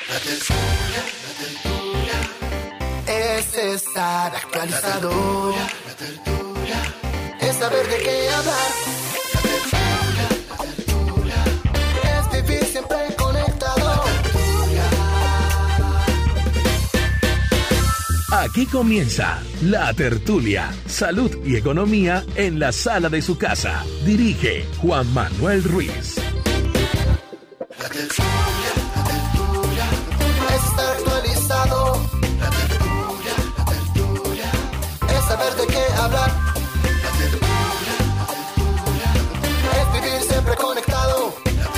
La tertulia es estar actualizado. La tertulia es saber de qué hablar. La tertulia es vivir siempre conectado. Aquí comienza La Tertulia, salud y economía en la sala de su casa. Dirige Juan Manuel Ruiz. La tertulia es estar actualizado. La tertulia es saber de qué hablar. La tertulia es vivir siempre conectado.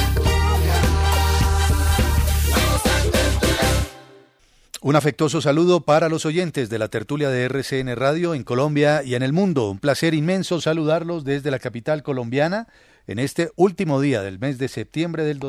Un afectuoso saludo para los oyentes de la tertulia de RCN Radio en Colombia y en el mundo. Un placer inmenso saludarlos desde la capital colombiana en este último día del mes de septiembre del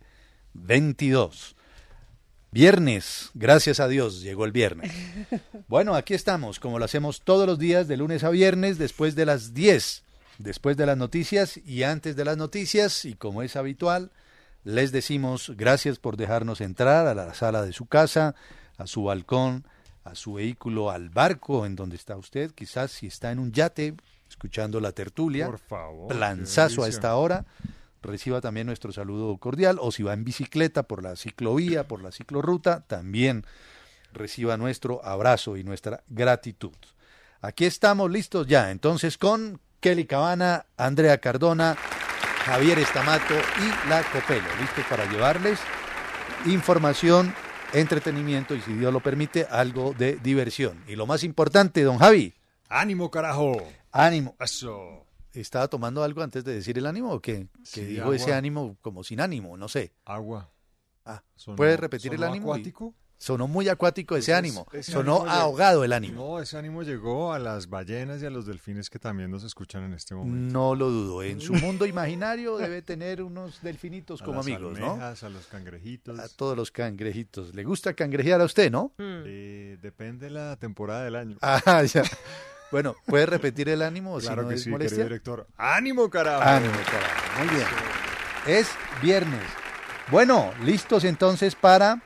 2022. Viernes, gracias a Dios, llegó el viernes. Bueno, aquí estamos, como lo hacemos todos los días, de lunes a viernes, después de las 10, después de las noticias y antes de las noticias, y como es habitual, les decimos gracias por dejarnos entrar a la sala de su casa, a su balcón, a su vehículo, al barco en donde está usted, quizás si está en un yate, escuchando la tertulia, por favor, planzazo a esta hora, reciba también nuestro saludo cordial, o si va en bicicleta por la ciclovía, por la ciclorruta, también reciba nuestro abrazo y nuestra gratitud. Aquí estamos listos ya, entonces con Kelly Cabana, Andrea Cardona, Javier Estamato y La Copelo, listos para llevarles información, entretenimiento y, si Dios lo permite, algo de diversión. Y lo más importante, don Javi. ¡Ánimo, carajo! ¡Ánimo! Eso. ¿Estaba tomando algo antes de decir el ánimo o qué? Que Sí, dijo agua. ese ánimo como sin ánimo, no sé. Agua. ¿Puedes repetir el ánimo? ¿Acuático? Sonó muy acuático ese ánimo. ese Sonó ánimo ahogado el ánimo. No, ese ánimo llegó a las ballenas y a los delfines que también nos escuchan en este momento. No lo dudo. En su mundo imaginario debe tener unos delfinitos como las amigos, almejas, ¿no? A los cangrejitos. A todos los cangrejitos. ¿Le gusta cangrejear a usted, no? Depende de la temporada del año. Ah, ya. Bueno, ¿puede repetir el ánimo? Claro si no que es sí, molestia? querido director. ¡Ánimo, carajo! Ánimo, carajo. Muy bien. Es viernes. Bueno, listos entonces para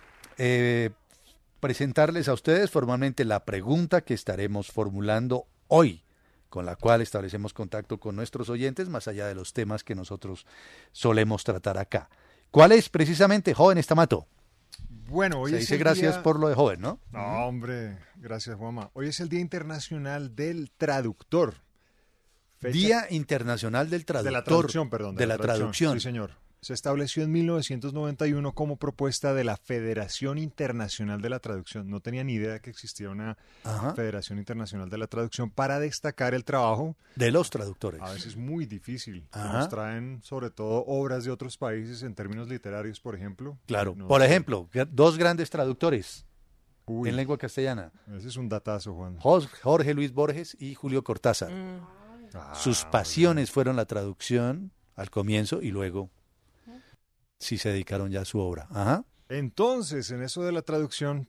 presentarles a ustedes formalmente la pregunta que estaremos formulando hoy, con la cual establecemos contacto con nuestros oyentes, más allá de los temas que nosotros solemos tratar acá. ¿Cuál es precisamente, joven Estamato? Bueno, hoy Se es dice el gracias día... por lo de joven, ¿no? No, hombre, gracias, Juanma. Hoy es el Día Internacional del Traductor. Día Internacional del Traductor. De la traducción, perdón. De la traducción. Sí, señor. Se estableció en 1991 como propuesta de la Federación Internacional de la Traducción. No tenía ni idea que existía una Federación Internacional de la Traducción para destacar el trabajo de los traductores. A veces muy difícil. Ajá. Nos traen sobre todo obras de otros países en términos literarios, por ejemplo. Claro. Por ejemplo, dos grandes traductores en lengua castellana. Ese es un datazo, Juan. Jorge Luis Borges y Julio Cortázar. Sus pasiones fueron la traducción al comienzo y luego sí se dedicaron ya a su obra. Ajá. Entonces, en eso de la traducción,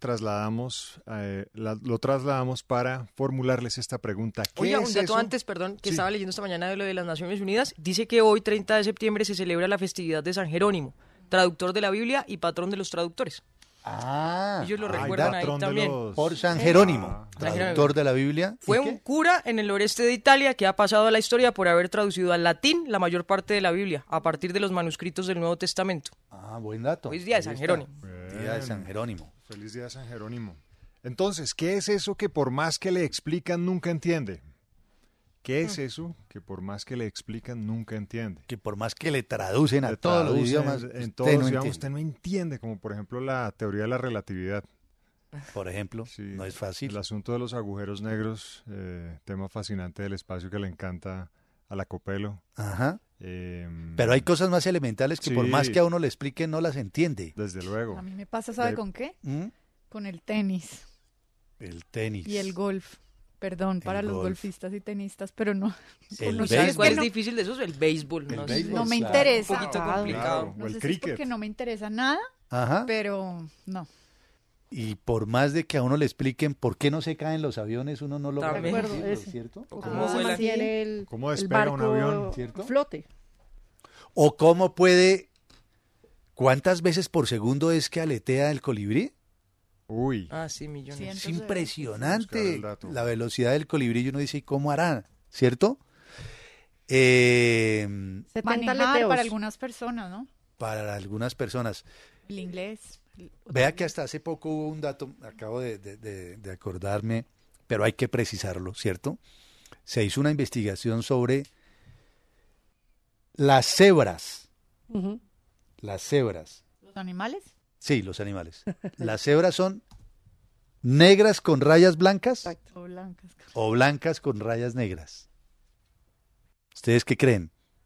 lo trasladamos para formularles esta pregunta. Oye, un dato antes, perdón, que estaba leyendo esta mañana de lo de las Naciones Unidas. Dice que hoy, 30 de septiembre, se celebra la festividad de San Jerónimo, traductor de la Biblia y patrón de los traductores. Ellos lo recuerdan ahí también. Por San Jerónimo, traductor de la Biblia. Fue un cura en el noreste de Italia que ha pasado a la historia por haber traducido al latín la mayor parte de la Biblia, a partir de los manuscritos del Nuevo Testamento. Buen dato. Hoy es día de San Jerónimo. Día de San Jerónimo. Feliz día de San Jerónimo. Entonces, ¿qué es eso que por más que le explican nunca entiende? ¿Qué es eso que por más que le explican nunca entiende? Que por más que le traducen a todos los idiomas, usted no entiende, como por ejemplo la teoría de la relatividad. Por ejemplo, no es fácil. El asunto de los agujeros negros, tema fascinante del espacio que le encanta a la Copelo. Ajá. Pero hay cosas más elementales que por más que a uno le expliquen no las entiende. Desde luego. A mí me pasa, ¿sabe con qué? Con el tenis. El tenis. Y el golf. Perdón para los golfistas y tenistas, pero no. ¿Sabes cuál es difícil de esos? El béisbol. No me interesa. Un poquito complicado. No sé si es porque no me interesa nada, pero no. Y por más de que a uno le expliquen por qué no se caen los aviones, uno no logra entenderlo, ¿cierto? ¿Cómo se mantiene ¿Cómo despega un avión? ¿Cierto? Flote. O cómo puede, ¿Cuántas veces por segundo es que aletea el colibrí? Uy. Ah, sí, millones. Es Cientos de impresionante Buscar el dato. la velocidad del colibrí y uno dice, ¿y cómo hará? ¿Cierto? 70 Manejar aleteos. para algunas personas, ¿no? Para algunas personas. El inglés. Vea que hasta hace poco hubo un dato, acabo de acordarme, pero hay que precisarlo, ¿cierto? Se hizo una investigación sobre las cebras. Ujú. Las cebras. ¿Los animales? Sí, los animales. Las cebras son negras con rayas blancas Exacto. O blancas. o blancas con rayas negras. ¿Ustedes qué creen?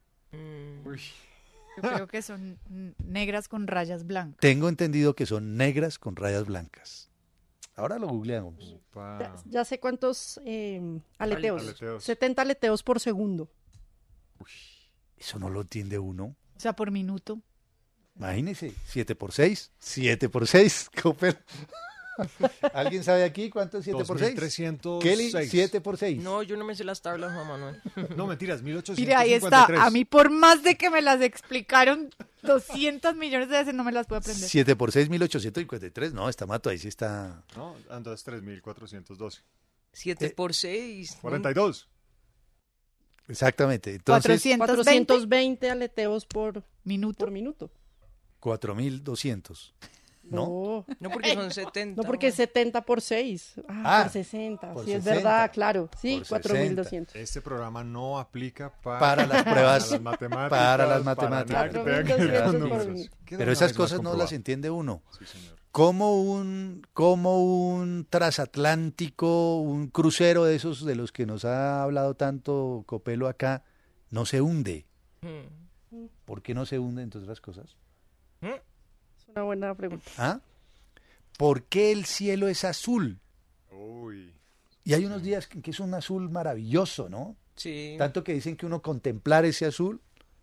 Yo creo que son negras con rayas blancas. Tengo entendido que son negras con rayas blancas. Ahora lo googleamos. Opa. Ya sé cuántos aleteos. Aleteos. 70 aleteos por segundo. Eso no lo entiende uno. O sea, por minuto. Imagínese, 7 por 6. 7 por 6, Cooper. ¿Alguien sabe aquí cuánto es 7 por 6? 2306. Kelly, 7 por 6. No, yo no me sé las tablas, Juan Manuel. No, mentiras, 1853. Mire, ahí está. A mí, por más de que me las explicaron 200 millones de veces, no me las puedo aprender. 7 por 6, 1853. No, está mato, ahí sí está. No, entonces 3412. 7 por 6. 42. Exactamente. Entonces, 420 420 aleteos por minuto. minuto. 4200. ¿No? No, porque son 70. No, porque es 70 por 6. Por 60. por Sí, es 60. verdad, claro. Sí, Por 4200. Este programa no aplica Para las pruebas. las matemáticas. para las matemáticas. nada que tenga que ver con 4200 por números. minuto. Queda Pero una esas vez más cosas no las comprobado. entiende uno. Sí, señor. Como un transatlántico, un crucero de esos de los que nos ha hablado tanto Copelo acá, no se hunde. ¿Por qué no se hunde, entre otras cosas? Es una buena pregunta. ¿Ah? ¿Por qué el cielo es azul? Uy. Y hay unos días que es un azul maravilloso, ¿no? Sí. Tanto que dicen que uno contemplar ese azul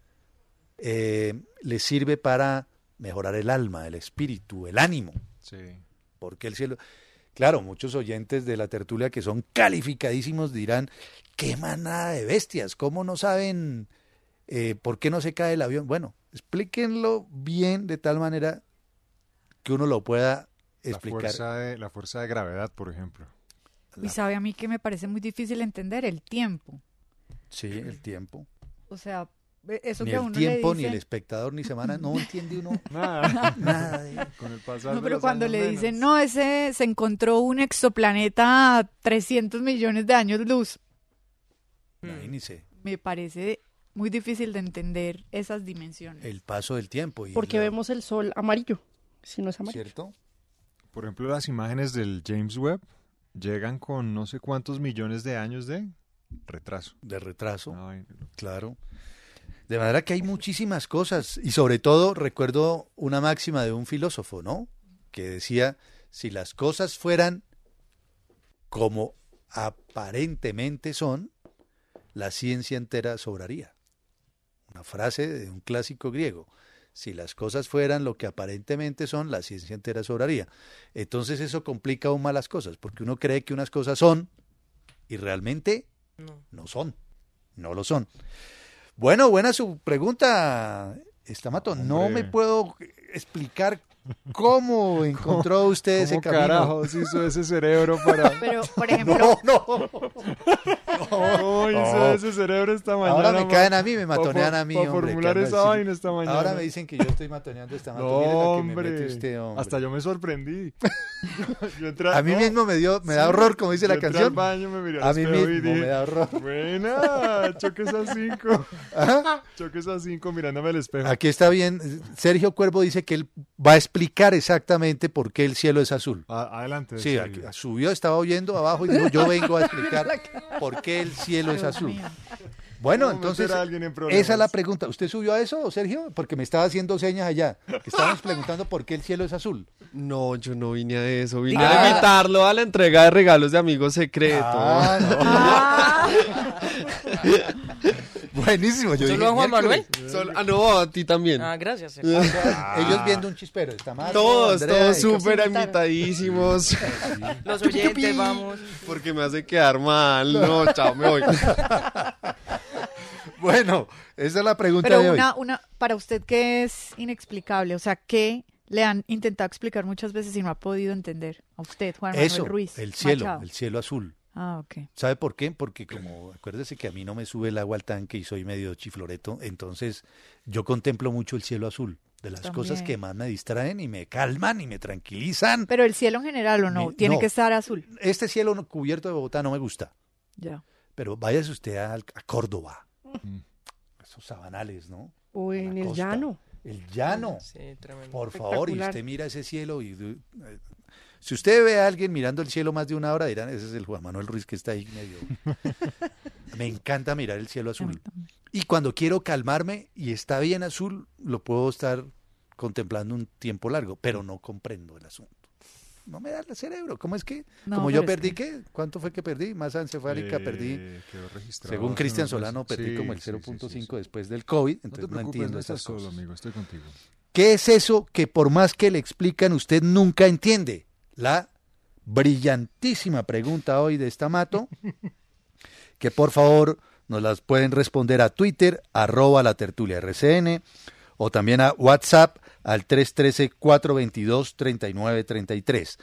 le sirve para mejorar el alma, el espíritu, el ánimo. Sí. Porque el cielo... Claro, muchos oyentes de la tertulia que son calificadísimos dirán, qué manada de bestias, ¿cómo no saben por qué no se cae el avión? Bueno, explíquenlo bien de tal manera que uno lo pueda explicar. La fuerza de gravedad, por ejemplo. Y sabe a mí que me parece muy difícil entender el tiempo. Sí, el tiempo. O sea, eso Ni que a el uno tiempo, le ni el dicen... espectador, ni semana, no entiende uno Nada. nada de... Con el pasar No, de pero los cuando años le menos. dicen, no, ese se encontró un exoplaneta a 300 millones de años luz, Imagínese, me parece muy difícil de entender esas dimensiones. el paso del tiempo. Y Porque vemos el sol amarillo. Si no es amarillo. ¿Cierto? Por ejemplo, las imágenes del James Webb llegan con no sé cuántos millones de años de retraso. De retraso. Ay, Claro. De manera que hay muchísimas cosas. Y sobre todo recuerdo una máxima de un filósofo, ¿no? Que decía, si las cosas fueran como aparentemente son, la ciencia entera sobraría. Una frase de un clásico griego. Si las cosas fueran lo que aparentemente son, la ciencia entera sobraría. Entonces eso complica aún más las cosas, porque uno cree que unas cosas son y realmente no son. No lo son. Bueno, buena su pregunta, Estamato. No Hombre. me puedo explicar cómo encontró usted ese ¿Cómo camino. carajos hizo ese cerebro para... Pero, por ejemplo, ¿Cómo hizo No. ese cerebro esta mañana? Ahora me pa- caen a mí, me matonean a mí, Para hombre. formular ¿qué ando esa a decir? vaina esta mañana. Ahora me dicen que yo estoy matoneando esta No, Mire lo que me mete hombre. usted, hombre. Hasta yo me sorprendí. Yo entré- A mí no, mismo me da sí, horror, como dice yo la entré canción. al baño, me miré al A mí espejo y mismo dije, me da horror. Buena, choques a 5. Ajá. Choques a 5 mirándome al espejo. Aquí está bien. Sergio Cuervo dice que él va a explicar exactamente por qué el cielo es azul. Adelante. Sí, Sergio. aquí subió, estaba oyendo abajo y dijo, yo vengo a explicar por qué el cielo es Dios azul. mío. Bueno, ¿Cómo entonces, meter a alguien en problemas? esa es la pregunta. ¿Usted subió a eso, Sergio? Porque me estaba haciendo señas allá. Que estábamos preguntando por qué el cielo es azul. No, yo no vine a eso. Vine Diga- a invitarlo a la entrega de regalos de amigos secretos. Ah, no. Ah, Buenísimo. Yo ¿Solo dije, a Juan miércoles. Manuel? No, a ti también. Ah, gracias. Ellos viendo un chispero. Está mal. Todos Andrea, y- súper invitadísimos. Los oyentes, vamos. Porque me hace quedar mal. No, chao, me voy. Bueno, esa es la pregunta Pero de hoy. para usted, ¿qué es inexplicable? O sea, ¿qué le han intentado explicar muchas veces y no ha podido entender? A usted, Juan Manuel Eso, Ruiz el cielo, Machado. el cielo azul. Ah, ok. ¿Sabe por qué? Porque como, acuérdese que a mí no me sube el agua al tanque y soy medio chifloreto, entonces yo contemplo mucho el cielo azul, de las cosas También. que más me distraen y me calman y me tranquilizan. Pero el cielo en general, ¿o no? Tiene no. que estar azul. Este cielo cubierto de Bogotá no me gusta, Ya. pero váyase usted a Córdoba, esos sabanales, ¿no? O La en el costa. llano. El llano. Sí, tremendo. Por favor, y Espectacular. usted mira ese cielo y si usted ve a alguien mirando el cielo más de una hora, dirán, ese es el Juan Manuel Ruiz que está ahí medio. Me encanta mirar el cielo azul. Y cuando quiero calmarme y está bien azul, lo puedo estar contemplando un tiempo largo, pero no comprendo el asunto. No me da el cerebro. ¿Cómo es que? No, Como yo pero es perdí, ¿qué? ¿Cuánto fue que perdí? Masa encefálica perdí. Quedó registrado. Según Cristian hace unos Solano, meses. perdí Sí, como el sí, 0.5 sí, sí. después del COVID, No te entonces no preocupes, entiendo no estas estás solo, cosas. amigo, estoy contigo. ¿Qué es eso que por más que le explican usted nunca entiende? La brillantísima pregunta hoy de esta Mato, que por favor nos las pueden responder a Twitter, @latertuliaRCN, o también a WhatsApp al 313-422-3933.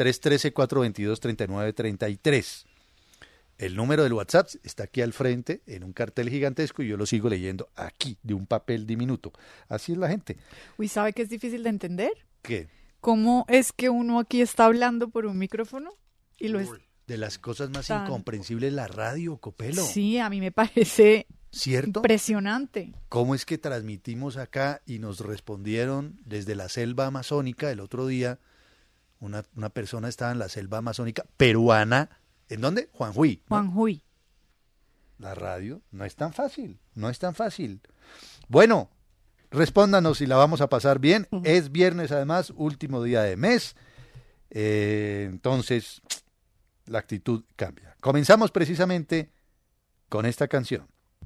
313-422-3933. El número del WhatsApp está aquí al frente en un cartel gigantesco y yo lo sigo leyendo aquí de un papel diminuto. Así es la gente. Uy, ¿sabe que es difícil de entender? ¿Qué? ¿Cómo es que uno aquí está hablando por un micrófono y lo es? De las cosas más Tan- incomprensibles, la radio, Copelo. Sí, a mí me parece ¿Cierto? impresionante. ¿Cómo es que transmitimos acá y nos respondieron desde la selva amazónica el otro día? Una persona estaba en la selva amazónica peruana. ¿En dónde? Juanjuy. ¿no? Juanjuy. La radio no es tan fácil, no es tan fácil. Bueno, respóndanos y la vamos a pasar bien. Es viernes además, último día de mes. Entonces, la actitud cambia. Comenzamos precisamente con esta canción.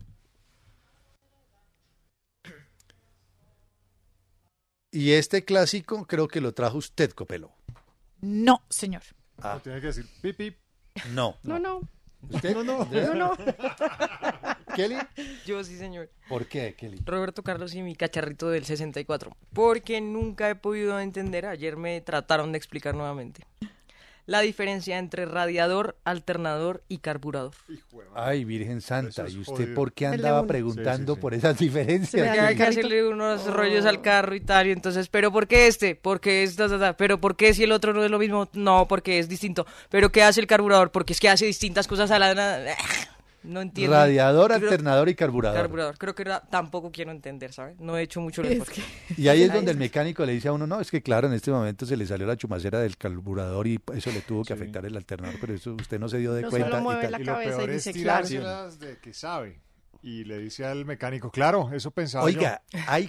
Y este clásico creo que lo trajo usted, Copelo. No, señor. Ah, Tiene que decir pip, pip. no. No. ¿Usted? No. ¿Kelly? Yo sí, señor. ¿Por qué, Kelly? Roberto Carlos y mi cacharrito del 64. Porque nunca he podido entender, ayer me trataron de explicar nuevamente, la diferencia entre radiador, alternador y carburador. Ay, Virgen Santa, Eso es ¿y usted jodido. por qué El de andaba uno. preguntando Sí. por esas diferencias? Se me Que dañó hay el que carrito. hacerle unos rollos al carro y tal, y entonces, ¿pero por qué este? Porque es pero ¿por qué si el otro no es lo mismo? No, porque es distinto. ¿Pero qué hace el carburador? Porque es que hace distintas cosas a la... No entiendo. Radiador, Creo- alternador y carburador. Carburador. Creo que tampoco quiero entender, ¿sabes? No he hecho mucho el Es esfuerzo. Y ahí es Ay, donde el eso. mecánico le dice a uno, no, es que claro, en este momento se le salió la chumacera del carburador y eso le tuvo que Sí. afectar el alternador, pero eso usted no se dio de No cuenta. solo y mueve tal. la Y lo cabeza peor y es dice, claro. tirárselas de que sabe. Y le dice al mecánico, claro, eso pensaba Oiga, hay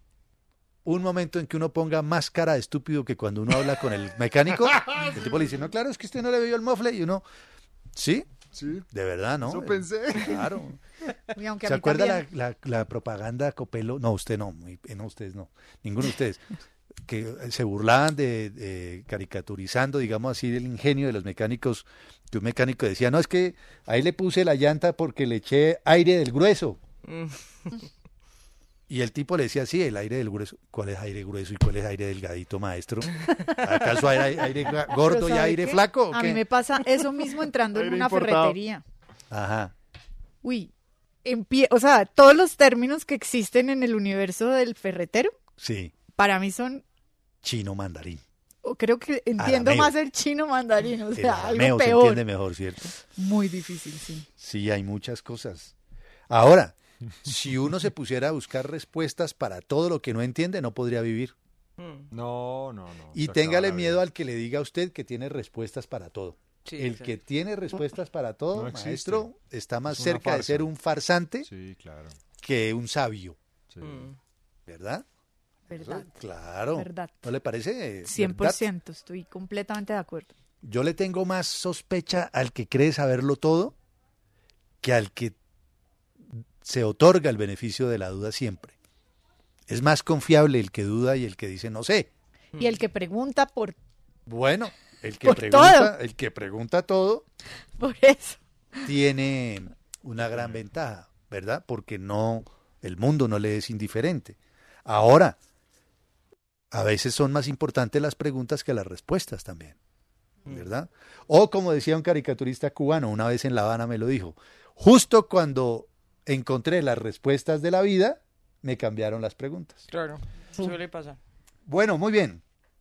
un momento en que uno ponga más cara de estúpido que cuando uno habla con el mecánico. El tipo le dice, no, claro, es que usted no le vio el mofle. Y uno, ¿sí? yo. Sí, De verdad, ¿no? eso pensé. Claro. Y aunque a ¿Se mí acuerda también- la propaganda Copelo? No, usted no, no, ustedes no, ninguno de ustedes, que se burlaban de caricaturizando, digamos así, del ingenio de los mecánicos, que un mecánico decía, no, es que ahí le puse la llanta porque le eché aire del grueso. Mm. Y el tipo le decía, sí, el aire del grueso. ¿Cuál es aire grueso y cuál es aire delgadito, maestro? ¿Acaso hay aire gordo Pero y ¿sabe aire qué? flaco? o A qué? mí me pasa eso mismo entrando en Aire una importado. ferretería. Ajá. Uy, o sea, todos los términos que existen en el universo del ferretero, Sí, para mí son, chino mandarín. o creo que entiendo Arameo. más el chino mandarín, o El sea, arameo algo se peor. entiende mejor, ¿cierto? Muy difícil, sí. Sí, hay muchas cosas. Ahora, si uno se pusiera a buscar respuestas para todo lo que no entiende, no podría vivir. Mm. No. Y se acaba téngale la miedo vida. al que le diga a usted que tiene respuestas para todo. Sí, El exacto. que tiene respuestas para todo, No existe. maestro, está más Es una cerca de farsa. ser un farsante Sí, claro. que un sabio, Sí. Mm. ¿verdad? Verdad. Claro. Verdad. ¿No le parece? 100%, ¿Verdad? estoy completamente de acuerdo. Yo le tengo más sospecha al que cree saberlo todo que al que se otorga el beneficio de la duda siempre. Es más confiable el que duda y el que dice no sé. Y el que pregunta por Bueno, el que Por pregunta, todo. todo eso. tiene una gran ventaja. ¿verdad? Porque no, el mundo no le es indiferente. Ahora, a veces son más importantes las preguntas que las respuestas también, ¿verdad? O como decía un caricaturista cubano, una vez en La Habana me lo dijo, justo cuando encontré las respuestas de la vida, me cambiaron las preguntas. Claro, suele pasar. Bueno, muy bien.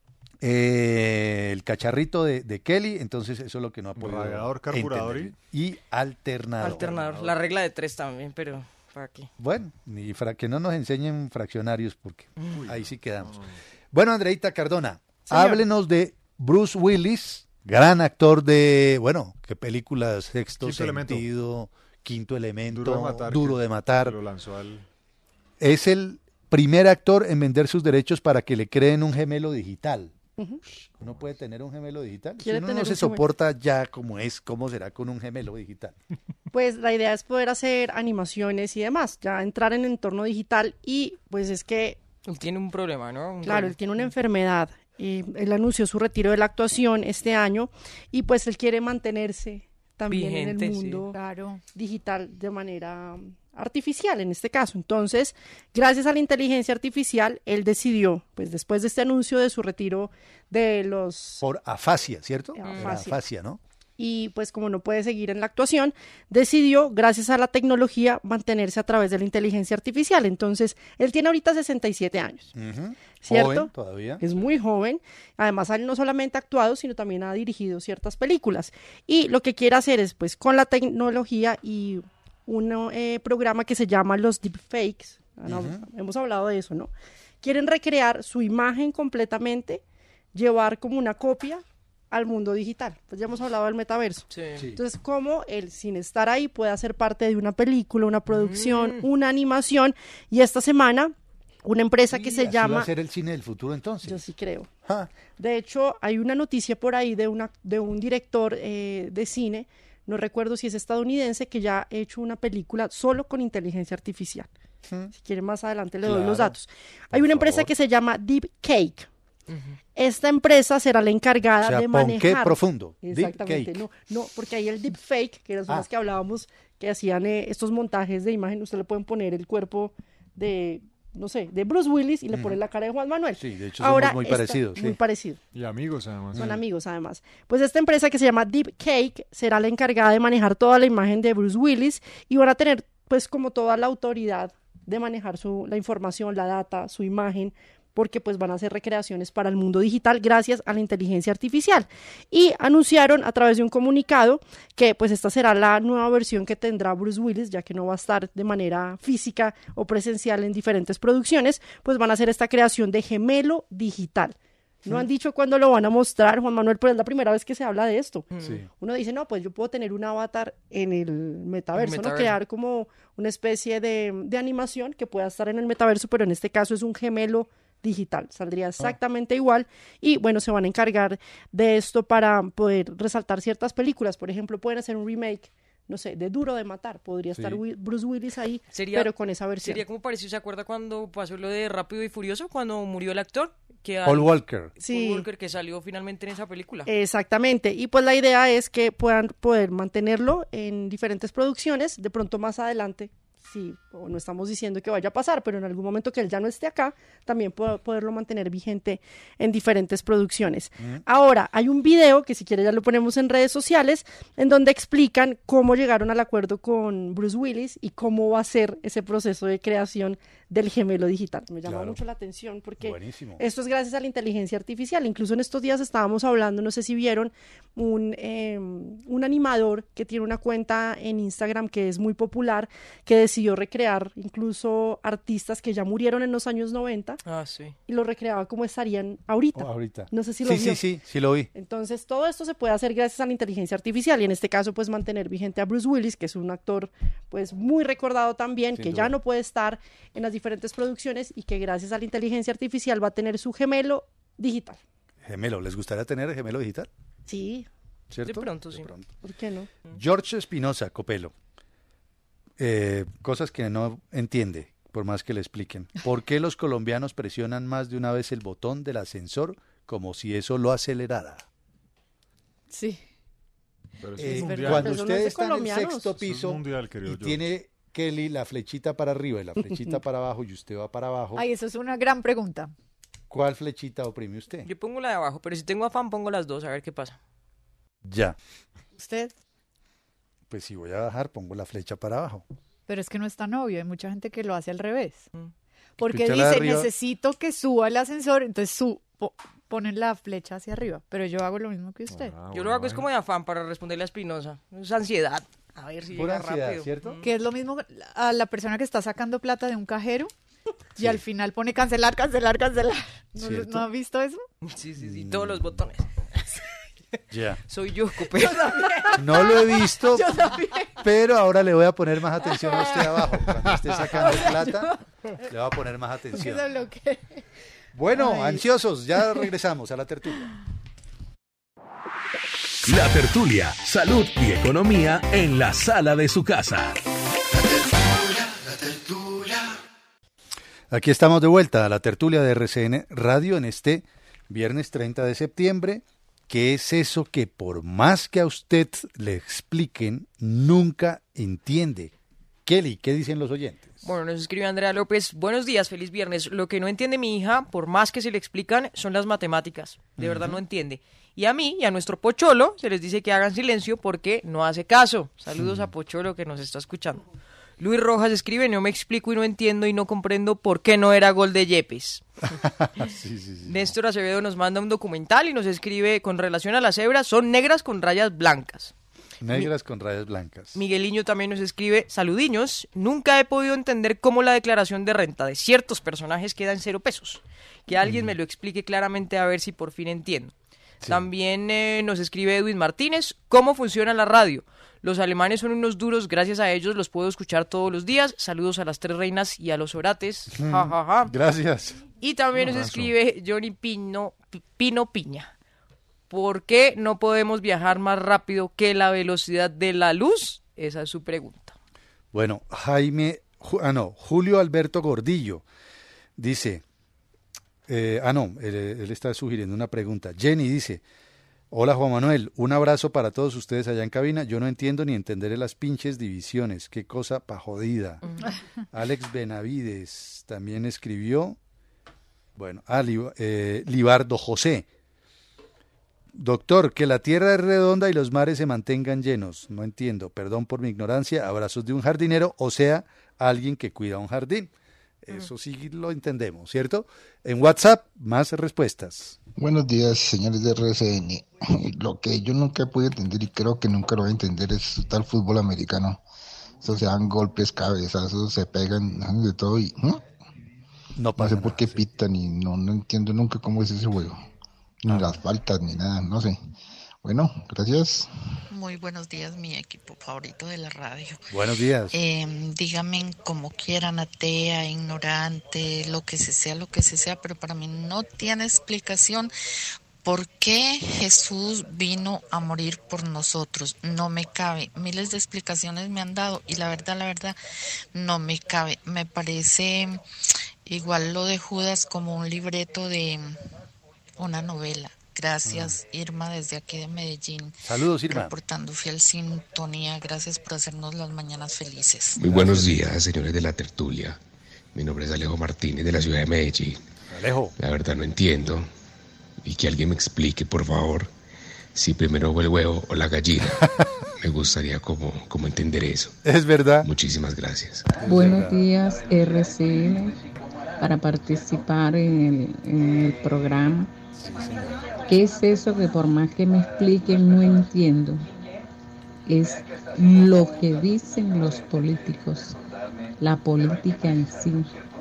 El cacharrito de Kelly, entonces eso es lo que no ha podido Radiador, carburador entender. Y alternador. Alternador. La regla de 3 también, pero ¿para qué? Bueno, ni que no nos enseñen fraccionarios porque ahí sí quedamos. Bueno, Andreita Cardona, Señor. háblenos de Bruce Willis, gran actor de, bueno, qué películas, Sexto Quinto Elemento. Sentido, Quinto Elemento, Duro de Matar. Matar. Lo lanzó al... Es el primer actor en vender sus derechos para que le creen un gemelo digital. ¿Uno puede tener un gemelo digital? Si ¿Quiere uno tener no se un gemelo? soporta ya como es, ¿cómo será con un gemelo digital? Pues la idea es poder hacer animaciones y demás, ya entrar en entorno digital y pues es que, Él tiene un problema, ¿no? claro, él tiene una enfermedad. Él anunció su retiro de la actuación este año y pues él quiere mantenerse también Vigente, en el sí. mundo Claro. digital de manera artificial en este caso. Entonces, gracias a la inteligencia artificial, él decidió, pues después de este anuncio de su retiro de los... Por afasia, ¿cierto? Afasia. Era afasia, ¿no? Y pues como no puede seguir en la actuación, decidió, gracias a la tecnología, mantenerse a través de la inteligencia artificial. Entonces, él tiene ahorita 67 años, Ujú. ¿cierto? Joven todavía. Es muy joven. Además, él no solamente ha actuado, sino también ha dirigido ciertas películas. Y lo que quiere hacer es, pues, con la tecnología y un programa que se llama los deepfakes, hemos hablado de eso, ¿no? Quieren recrear su imagen completamente, llevar como una copia al mundo digital. Pues ya hemos hablado del metaverso. Sí. Sí. Entonces, cómo él, sin estar ahí, puede hacer parte de una película, una producción, una animación. Y esta semana, una empresa que Y se así va llama... a ser el cine del futuro entonces. Yo sí creo. Ja. De hecho, hay una noticia por ahí de un director de cine, no recuerdo si es estadounidense, que ya ha hecho una película solo con inteligencia artificial. Si quieren más adelante le doy los Claro. datos. Hay una empresa favor. que se llama Deep Cake. Esta empresa será la encargada O sea, de ¿pon qué manejar. profundo? Deep Exactamente. cake. No, porque hay el deep fake, que eran Ah. las que hablábamos, que hacían estos montajes de imagen. Usted le pueden poner el cuerpo de, no sé, de Bruce Willis y le ponen la cara de Juan Manuel. Sí, de hecho Ahora somos muy esta- parecidos. Muy Sí. parecido. Y amigos, además. Son amigos, además. Pues esta empresa que se llama Deep Cake será la encargada de manejar toda la imagen de Bruce Willis y van a tener, pues, como toda la autoridad de manejar la información, la data, su imagen, porque pues van a hacer recreaciones para el mundo digital gracias a la inteligencia artificial. Y anunciaron a través de un comunicado que pues esta será la nueva versión que tendrá Bruce Willis, ya que no va a estar de manera física o presencial en diferentes producciones, pues van a hacer esta creación de gemelo digital. No han dicho cuándo lo van a mostrar, Juan Manuel, pero es la primera vez que se habla de esto. Sí. Uno dice, no, pues yo puedo tener un avatar en el metaverso, ¿no? metaverso. Crear como una especie de animación que pueda estar en el metaverso, pero en este caso es un gemelo digital, saldría exactamente igual y bueno, se van a encargar de esto para poder resaltar ciertas películas, por ejemplo, pueden hacer un remake, no sé, de Duro de Matar, podría estar Bruce Willis ahí, pero con esa versión. Sería como parecido, ¿se acuerda cuando pasó lo de Rápido y Furioso, cuando murió el actor? Que Paul Walker. Sí. Paul Walker, que salió finalmente en esa película. Exactamente, y pues la idea es que puedan poder mantenerlo en diferentes producciones, de pronto más adelante, sí, o no estamos diciendo que vaya a pasar, pero en algún momento que él ya no esté acá, también poderlo mantener vigente en diferentes producciones. Ahora, hay un video, que si quiere ya lo ponemos en redes sociales, en donde explican cómo llegaron al acuerdo con Bruce Willis y cómo va a ser ese proceso de creación del gemelo digital. Me llama Claro. mucho la atención porque Buenísimo. esto es gracias a la inteligencia artificial. Incluso en estos días estábamos hablando, no sé si vieron, un animador que tiene una cuenta en Instagram que es muy popular, que decidió recrear incluso artistas que ya murieron en los años 90 Ah, sí. y los recreaba como estarían ahorita. Oh, ahorita. No sé si lo Sí, vio. sí lo vi. Entonces, todo esto se puede hacer gracias a la inteligencia artificial y en este caso, pues mantener vigente a Bruce Willis, que es un actor pues muy recordado también, Sin que duda. ya no puede estar en las diferentes producciones y que gracias a la inteligencia artificial va a tener su gemelo digital. Gemelo, ¿les gustaría tener gemelo digital? Sí, ¿Cierto? De pronto, sí. ¿por qué no? George Espinosa, Copelo. Cosas que no entiende, por más que le expliquen. ¿Por qué los colombianos presionan más de una vez el botón del ascensor como si eso lo acelerara? Sí. Pero eso es verdad. mundial. Cuando Eso no usted es de está en el colombianos. sexto Eso es piso mundial, querido y George. tiene Kelly, la flechita para arriba y la flechita para abajo y usted va para abajo, Ay, eso es una gran pregunta. ¿cuál flechita oprime usted? Yo pongo la de abajo, pero si tengo afán pongo las dos, a ver qué pasa. Ya. ¿Usted? Pues si voy a bajar, pongo la flecha para abajo. Pero es que no es tan obvio, hay mucha gente que lo hace al revés. Porque Escucha la de dice, arriba. necesito que suba el ascensor, entonces ponen la flecha hacia arriba. Pero yo hago lo mismo que usted. Yo lo hago es como de afán para responderle a Espinosa. Es ansiedad. A ver si Pura llega ansiedad, rápido. ¿cierto? Que es lo mismo a la persona que está sacando plata de un cajero y al final pone cancelar, cancelar, cancelar. ¿Cierto? ¿No ha visto eso? Sí, todos los botones. Ya. Soy yo, copero. No lo he visto, pero ahora le voy a poner más atención a usted abajo. Cuando esté sacando plata, le voy a poner más atención. Eso es lo que... Bueno, Ay. ansiosos, ya regresamos a la tertulia. La tertulia, salud y economía en la sala de su casa. La tertulia. Aquí estamos de vuelta a la tertulia de RCN Radio en este viernes 30 de septiembre. ¿Qué es eso que por más que a usted le expliquen, nunca entiende? Kelly, ¿qué dicen los oyentes? Bueno, nos escribe Andrea López. Buenos días, feliz viernes. Lo que no entiende mi hija, por más que se le explican, son las matemáticas. De verdad no entiende. Y a mí y a nuestro Pocholo se les dice que hagan silencio porque no hace caso. Saludos a Pocholo que nos está escuchando. Luis Rojas escribe, no me explico y no entiendo y no comprendo por qué no era gol de Yepes. Sí. Néstor Acevedo nos manda un documental y nos escribe, con relación a las cebras, son negras con rayas blancas. Negras con rayas blancas. Migueliño también nos escribe, saludiños, nunca he podido entender cómo la declaración de renta de ciertos personajes queda en 0 pesos. Que alguien me lo explique claramente a ver si por fin entiendo. Sí. También nos escribe Edwin Martínez, ¿cómo funciona la radio? Los alemanes son unos duros, gracias a ellos los puedo escuchar todos los días. Saludos a las 3 reinas y a los orates. Ja, ja, ja. Gracias. Y también nos escribe Johnny Pino Piña. ¿Por qué no podemos viajar más rápido que la velocidad de la luz? Esa es su pregunta. Bueno, Julio Alberto Gordillo dice, él está sugiriendo una pregunta. Jenny dice, hola Juan Manuel, un abrazo para todos ustedes allá en cabina. Yo no entiendo ni entenderé las pinches divisiones, qué cosa pa' jodida. Alex Benavides también escribió, bueno, Libardo José. Doctor, que la tierra es redonda y los mares se mantengan llenos. No entiendo, perdón por mi ignorancia. Abrazos de un jardinero, o sea, alguien que cuida un jardín. Eso sí lo entendemos, ¿cierto? En WhatsApp, más respuestas. Buenos días, señores de RCN. Lo que yo nunca he podido entender y creo que nunca lo voy a entender es tal fútbol americano. Eso se dan golpes, cabezazos, se pegan, de todo y No pasa sé por nada, qué sí. pitan y no entiendo nunca cómo es ese juego. Ni las faltas, ni nada, no sé. Bueno, gracias. Muy buenos días, mi equipo favorito de la radio. Buenos días. Díganme como quieran, atea, ignorante, lo que se sea, pero para mí no tiene explicación por qué Jesús vino a morir por nosotros. No me cabe. Miles de explicaciones me han dado y la verdad, no me cabe. Me parece igual lo de Judas como un libreto de una novela. Gracias, Irma, desde aquí de Medellín. Saludos, Irma. Reportando fiel sintonía. Gracias por hacernos las mañanas felices. Muy buenos días, señores de la tertulia. Mi nombre es Alejo Martínez, de la ciudad de Medellín. Alejo. La verdad no entiendo. Y que alguien me explique, por favor, si primero fue el huevo o la gallina. Me gustaría como entender eso. Es verdad. Muchísimas gracias. Buenos días, RCN, para participar en el programa. ¿Qué es eso que por más que me expliquen no entiendo? Es lo que dicen los políticos, la política en sí,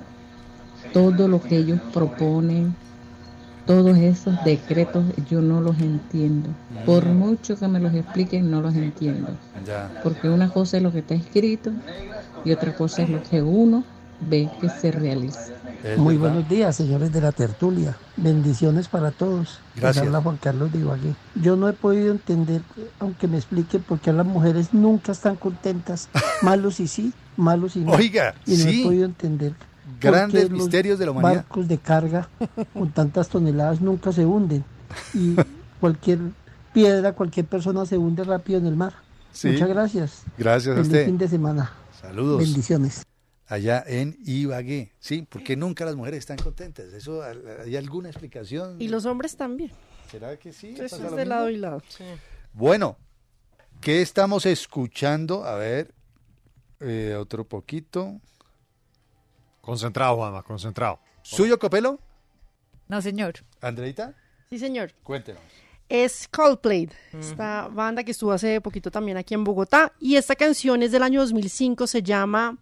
todo lo que ellos proponen, todos esos decretos yo no los entiendo. Por mucho que me los expliquen no los entiendo. Ya. Porque una cosa es lo que está escrito y otra cosa es lo que uno ve que se realiza. Muy buenos días, señores de la tertulia. Bendiciones para todos. Gracias. Habla Juan Carlos de Ibagué. Yo no he podido entender, aunque me expliquen, por qué las mujeres nunca están contentas. Malos y sí, malos y no. Oiga, y no sí. he podido entender. Grandes por qué misterios de la los humanidad. barcos de carga con tantas toneladas nunca se hunden. Y cualquier piedra, cualquier persona se hunde rápido en el mar. Sí. Muchas gracias. Gracias a Feliz usted. fin de semana. Saludos. Bendiciones. Allá en Ibagué. Sí, porque nunca las mujeres están contentas. ¿Eso hay alguna explicación? Y los hombres también. ¿Será que sí? Eso ¿Pasa es lo de mismo? lado y lado. Sí. Bueno, ¿qué estamos escuchando? A ver, otro poquito. Concentrado, Juanma, concentrado. ¿Suyo, Copelo? No, señor. ¿Andreita? Sí, señor. Cuéntenos. Es Coldplay, esta banda que estuvo hace poquito también aquí en Bogotá. Y esta canción es del año 2005, se llama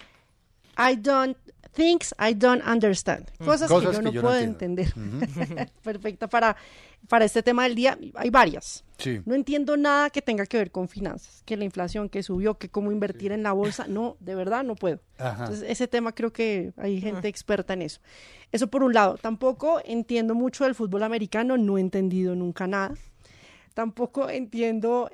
Things I Don't Understand. Cosas que yo no puedo entender. Perfecta para este tema del día. Hay varias. Sí. No entiendo nada que tenga que ver con finanzas, que la inflación, que subió, que cómo invertir en la bolsa. No, de verdad no puedo. Ajá. Entonces, ese tema creo que hay gente experta en eso. Eso por un lado. Tampoco entiendo mucho del fútbol americano, no he entendido nunca nada. Tampoco entiendo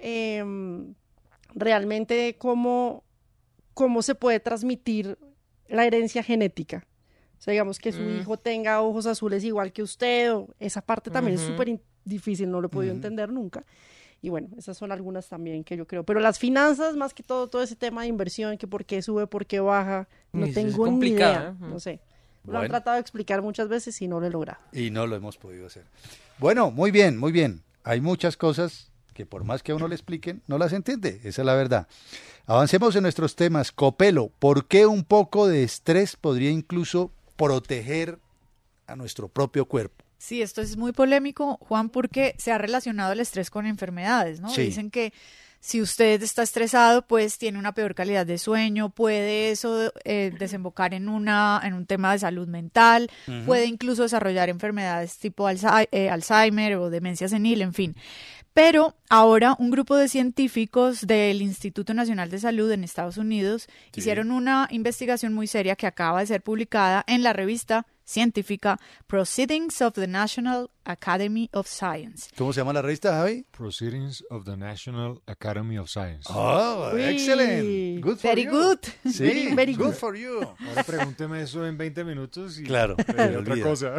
realmente cómo se puede transmitir la herencia genética. O sea, digamos que su hijo tenga ojos azules igual que usted, o esa parte también es súper difícil, no lo he podido entender nunca. Y bueno, esas son algunas también que yo creo. Pero las finanzas, más que todo ese tema de inversión, que por qué sube, por qué baja, no tengo ni idea, no sé. Lo han tratado de explicar muchas veces y no lo he logrado. Y no lo hemos podido hacer. Bueno, muy bien, muy bien. Hay muchas cosas que por más que a uno le expliquen, no las entiende. Esa es la verdad. Avancemos en nuestros temas. Copelo, ¿por qué un poco de estrés podría incluso proteger a nuestro propio cuerpo? Sí, esto es muy polémico, Juan, porque se ha relacionado el estrés con enfermedades, ¿no? Sí. Dicen que si usted está estresado, pues tiene una peor calidad de sueño, puede eso desembocar en un tema de salud mental, puede incluso desarrollar enfermedades tipo Alzheimer o demencia senil, en fin. Pero ahora un grupo de científicos del Instituto Nacional de Salud en Estados Unidos hicieron una investigación muy seria que acaba de ser publicada en la revista científica Proceedings of the National Academy of Science. ¿Cómo se llama la revista, Javi? Proceedings of the National Academy of Science. Oh, excellent. Good for Very you. good. Sí, Very good good. for you. Ahora pregúnteme eso en 20 minutos y Claro, le diré me otra olvida. cosa.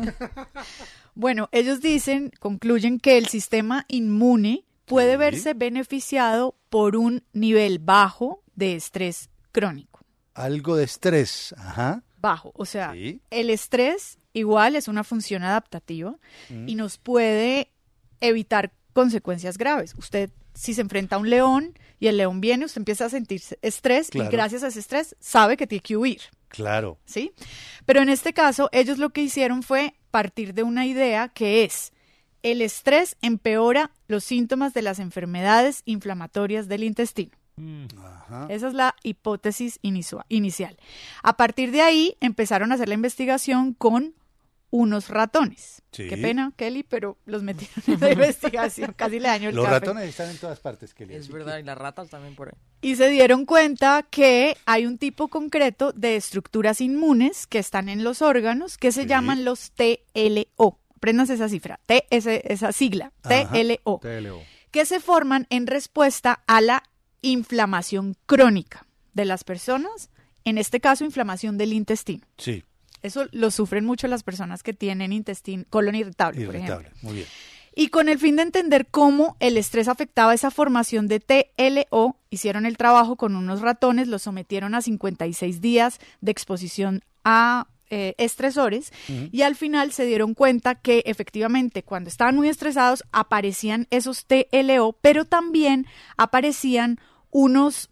Bueno, ellos concluyen que el sistema inmune puede Sí. verse beneficiado por un nivel bajo de estrés crónico. Algo de estrés, ajá. Bajo, o sea, Sí. el estrés igual es una función adaptativa y nos puede evitar consecuencias graves. Usted, si se enfrenta a un león y el león viene, usted empieza a sentir estrés Claro. y gracias a ese estrés sabe que tiene que huir. Claro. ¿Sí? Pero en este caso, ellos lo que hicieron fue partir de una idea que es: el estrés empeora los síntomas de las enfermedades inflamatorias del intestino. Ajá. Esa es la hipótesis inicial. A partir de ahí empezaron a hacer la investigación con unos ratones. Sí. Qué pena, Kelly, pero los metieron en la investigación. Casi le daño el Los café. ratones están en todas partes, Kelly. Es así verdad, que- y las ratas también por ahí. Y se dieron cuenta que hay un tipo concreto de estructuras inmunes que están en los órganos que se Sí. llaman los TLO. Apréndanse esa cifra, esa sigla, Ajá. TLO, TLO. que se forman en respuesta a la inflamación crónica de las personas, en este caso inflamación del intestino. Sí, Eso lo sufren mucho las personas que tienen colon irritable, por ejemplo. irritable. Muy bien. Y con el fin de entender cómo el estrés afectaba esa formación de TLO, hicieron el trabajo con unos ratones, los sometieron a 56 días de exposición a estresores y al final se dieron cuenta que efectivamente cuando estaban muy estresados aparecían esos TLO, pero también aparecían unas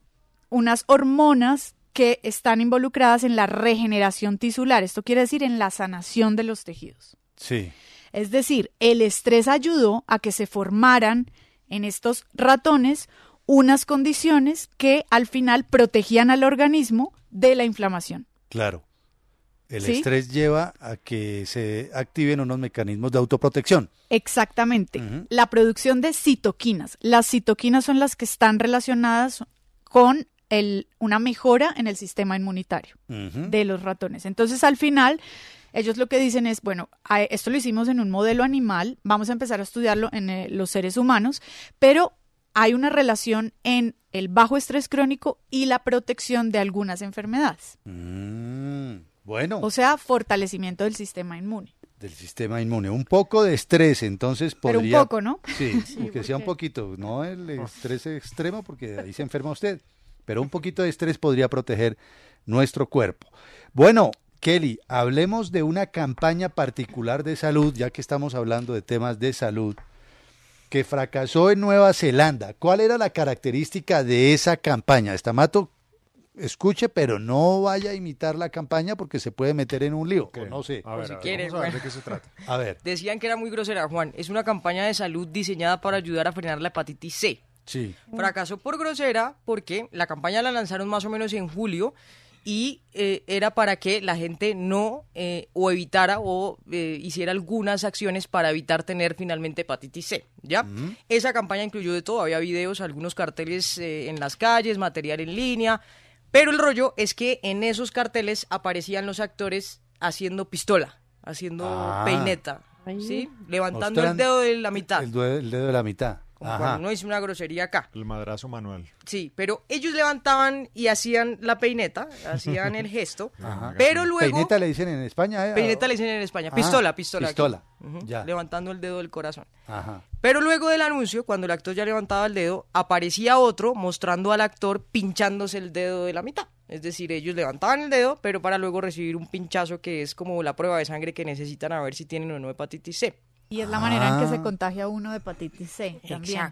hormonas que están involucradas en la regeneración tisular. Esto quiere decir en la sanación de los tejidos. Sí. Es decir, el estrés ayudó a que se formaran en estos ratones unas condiciones que al final protegían al organismo de la inflamación. Claro. El ¿Sí? estrés lleva a que se activen unos mecanismos de autoprotección. Exactamente. La producción de citoquinas. Las citoquinas son las que están relacionadas con una mejora en el sistema inmunitario de los ratones. Entonces, al final, ellos lo que dicen es, bueno, esto lo hicimos en un modelo animal, vamos a empezar a estudiarlo en los seres humanos, pero hay una relación en el bajo estrés crónico y la protección de algunas enfermedades. Bueno. O sea, fortalecimiento del sistema inmune. Del sistema inmune. Un poco de estrés, entonces podría... Pero un poco, ¿no? Sí, Sí, que sea un poquito, no el estrés extremo, porque ahí se enferma usted. pero un poquito de estrés podría proteger nuestro cuerpo. Bueno, Kelly, hablemos de una campaña particular de salud, ya que estamos hablando de temas de salud, que fracasó en Nueva Zelanda. ¿Cuál era la característica de esa campaña? Estamato, escuche, pero no vaya a imitar la campaña porque se puede meter en un lío, okay. No sé. A ver, si quiere, vamos a ver de qué se trata. A ver. Decían que era muy grosera, Juan. Es una campaña de salud diseñada para ayudar a frenar la hepatitis C. Sí. Fracasó por grosera porque la campaña la lanzaron más o menos en julio y era para que la gente no o evitara o hiciera algunas acciones para evitar tener finalmente hepatitis C, ¿ya? Esa campaña incluyó de todo, había videos, algunos carteles en las calles, material en línea, pero el rollo es que en esos carteles aparecían los actores haciendo pistola, haciendo peineta, ¿sí? Levantando el dedo de la mitad. El dedo de la mitad. Como cuando no hice una grosería acá. El madrazo manual. Sí, pero ellos levantaban y hacían la peineta, hacían el gesto, pero luego... ¿Peineta le dicen en España? Peineta le dicen en España, pistola. Pistola, ya. Levantando el dedo del corazón. Ajá. Pero luego del anuncio, cuando el actor ya levantaba el dedo, aparecía otro mostrando al actor pinchándose el dedo de la mitad. Es decir, ellos levantaban el dedo, pero para luego recibir un pinchazo que es como la prueba de sangre que necesitan a ver si tienen o no hepatitis C. Y es la manera en que se contagia uno de hepatitis C también,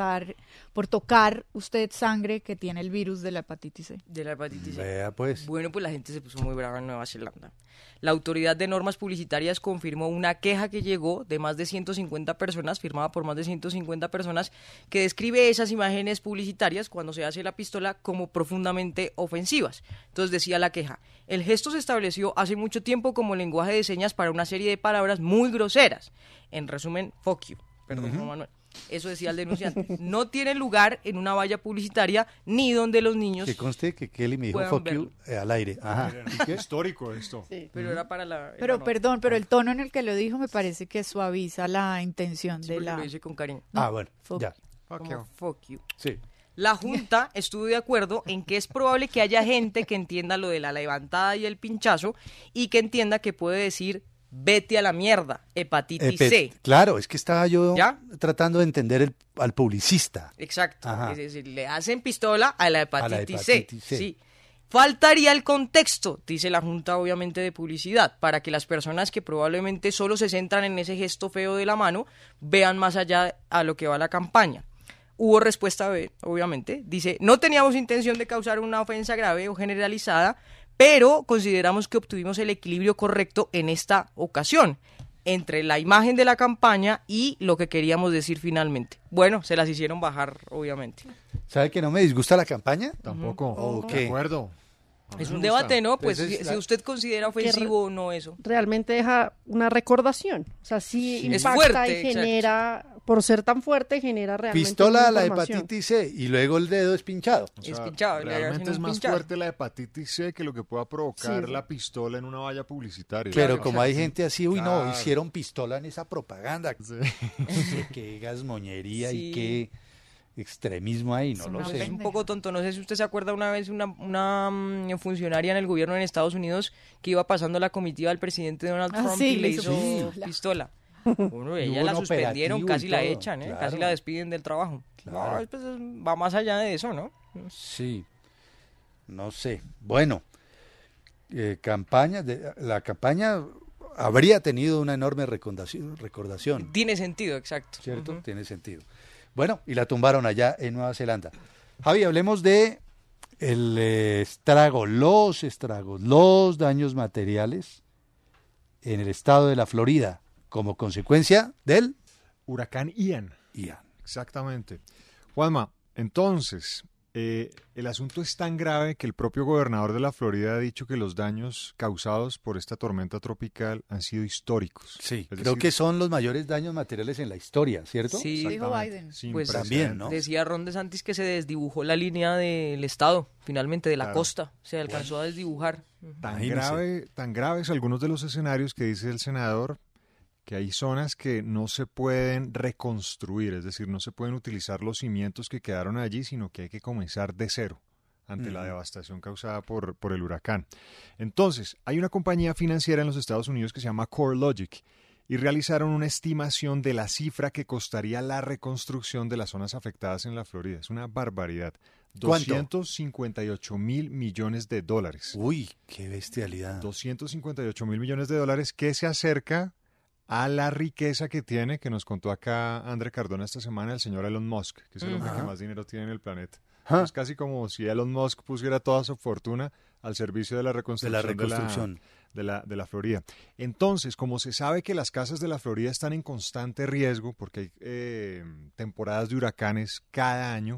por tocar usted sangre que tiene el virus de la hepatitis C. De la hepatitis C. Vea pues. Bueno, pues la gente se puso muy brava en Nueva Zelanda. La Autoridad de Normas Publicitarias confirmó una queja que llegó de más de 150 personas, firmada por más de 150 personas, que describe esas imágenes publicitarias cuando se hace la pistola como profundamente ofensivas. Entonces decía la queja, el gesto se estableció hace mucho tiempo como lenguaje de señas para una serie de palabras muy groseras. En resumen, fuck you. Perdón, Juan Manuel. Eso decía el denunciante. No tiene lugar en una valla publicitaria ni donde los niños... Que conste que Kelly me dijo fuck you al aire. Ajá. ¿Qué? Histórico esto. Sí, pero era para la... Pero perdón, pero el tono en el que lo dijo me parece que suaviza la intención de la... lo dice con cariño. Bueno, ya. Fuck you. Sí. La Junta estuvo de acuerdo en que es probable que haya gente que entienda lo de la levantada y el pinchazo y que entienda que puede decir... Vete a la mierda, hepatitis C. Claro, es que estaba yo tratando de entender al publicista. Exacto, es decir, le hacen pistola a la hepatitis C. Sí. Faltaría el contexto, dice la Junta obviamente de Publicidad, para que las personas que probablemente solo se centran en ese gesto feo de la mano vean más allá a lo que va la campaña. Hubo respuesta B, obviamente, dice, no teníamos intención de causar una ofensa grave o generalizada, pero consideramos que obtuvimos el equilibrio correcto en esta ocasión, entre la imagen de la campaña y lo que queríamos decir finalmente. Bueno, se las hicieron bajar, obviamente. ¿Sabe que no me disgusta la campaña? Tampoco. De acuerdo. Es un debate, ¿no? Pues si usted considera ofensivo o no eso. Realmente deja una recordación. O sea, sí impacta fuerte, y genera, por ser tan fuerte, genera realmente pistola a la hepatitis C y luego el dedo es pinchado. O sea, es pinchado. Realmente es más fuerte la hepatitis C que lo que pueda provocar la pistola en una valla publicitaria. Pero como hay gente así, no, hicieron pistola en esa propaganda. Sí. No sé qué gasmoñería y qué... extremismo ahí, no lo sé. Es un poco tonto, no sé si usted se acuerda una vez una funcionaria en el gobierno en Estados Unidos que iba pasando la comitiva del presidente Donald Trump y le hizo pistola. Bueno, ella la suspendieron, casi la echan, casi la despiden del trabajo. Claro. No, pues va más allá de eso, ¿no? Sí, no sé. Bueno, la campaña habría tenido una enorme recordación. Tiene sentido, exacto. ¿Cierto? Tiene sentido. Bueno, y la tumbaron allá en Nueva Zelanda. Javi, hablemos de los daños materiales en el estado de la Florida como consecuencia del huracán Ian. Exactamente. Juanma, entonces, el asunto es tan grave que el propio gobernador de la Florida ha dicho que los daños causados por esta tormenta tropical han sido históricos. Sí, creo que son los mayores daños materiales en la historia, ¿cierto? Sí, dijo Biden. Pues también, ¿no? Decía Ron DeSantis que se desdibujó la línea del estado, finalmente, de la costa. Se alcanzó a desdibujar. Tan graves algunos de los escenarios que dice el senador, que hay zonas que no se pueden reconstruir, es decir, no se pueden utilizar los cimientos que quedaron allí, sino que hay que comenzar de cero ante la devastación causada por el huracán. Entonces, hay una compañía financiera en los Estados Unidos que se llama CoreLogic y realizaron una estimación de la cifra que costaría la reconstrucción de las zonas afectadas en la Florida. Es una barbaridad. ¿Cuánto? 258 mil millones de dólares. Uy, qué bestialidad. 258 mil millones de dólares, que se acerca a la riqueza que tiene, que nos contó acá André Cardona esta semana, el señor Elon Musk, que es el hombre que más dinero tiene en el planeta. Es casi como si Elon Musk pusiera toda su fortuna al servicio de la reconstrucción de la Florida. Entonces, como se sabe que las casas de la Florida están en constante riesgo, porque hay temporadas de huracanes cada año,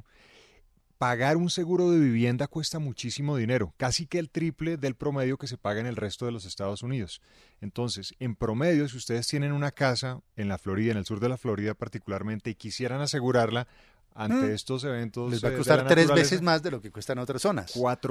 pagar un seguro de vivienda cuesta muchísimo dinero, casi que el triple del promedio que se paga en el resto de los Estados Unidos. Entonces, en promedio, si ustedes tienen una casa en la Florida, en el sur de la Florida particularmente, y quisieran asegurarla ante estos eventos, les va a costar 3 veces más de lo que cuesta en otras zonas.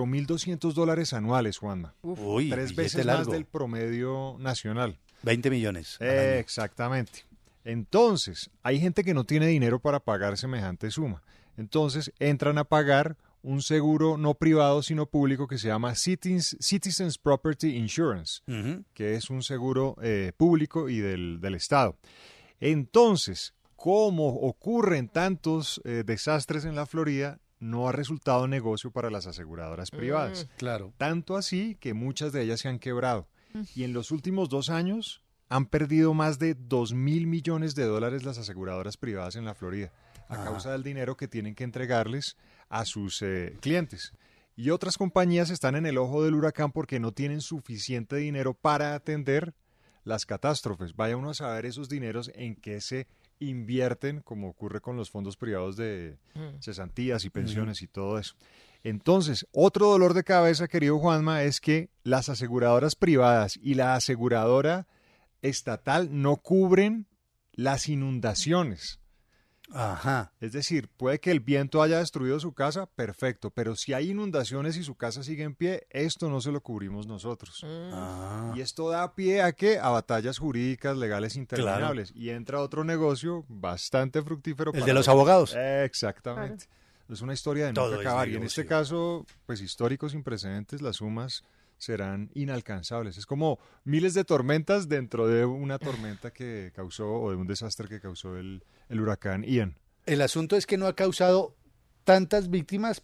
$4,200 anuales, Juanma. Uy, 3 veces largo. más del promedio nacional. 20 millones. Exactamente. Entonces, hay gente que no tiene dinero para pagar semejante suma. Entonces, entran a pagar un seguro no privado, sino público, que se llama Citizens Property Insurance, que es un seguro público y del Estado. Entonces, como ocurren tantos desastres en la Florida, no ha resultado negocio para las aseguradoras privadas. Claro. Tanto así que muchas de ellas se han quebrado. Y en los últimos 2 años han perdido más de $2,000 millones las aseguradoras privadas en la Florida, a causa del dinero que tienen que entregarles a sus clientes. Y otras compañías están en el ojo del huracán porque no tienen suficiente dinero para atender las catástrofes. Vaya uno a saber esos dineros en qué se invierten, como ocurre con los fondos privados de cesantías y pensiones y todo eso. Entonces, otro dolor de cabeza, querido Juanma, es que las aseguradoras privadas y la aseguradora estatal no cubren las inundaciones. Ajá. Es decir, puede que el viento haya destruido su casa, perfecto, pero si hay inundaciones y su casa sigue en pie, esto no se lo cubrimos nosotros. Y esto da pie a ¿qué? A batallas jurídicas, legales interminables. Claro. Y entra otro negocio bastante fructífero. El de los abogados. Exactamente. Claro. Es una historia de nunca acabar. Y en este caso, pues histórico, sin precedentes, las sumas serán inalcanzables. Es como miles de tormentas dentro de una tormenta que causó, o de un desastre que causó el huracán Ian. El asunto es que no ha causado tantas víctimas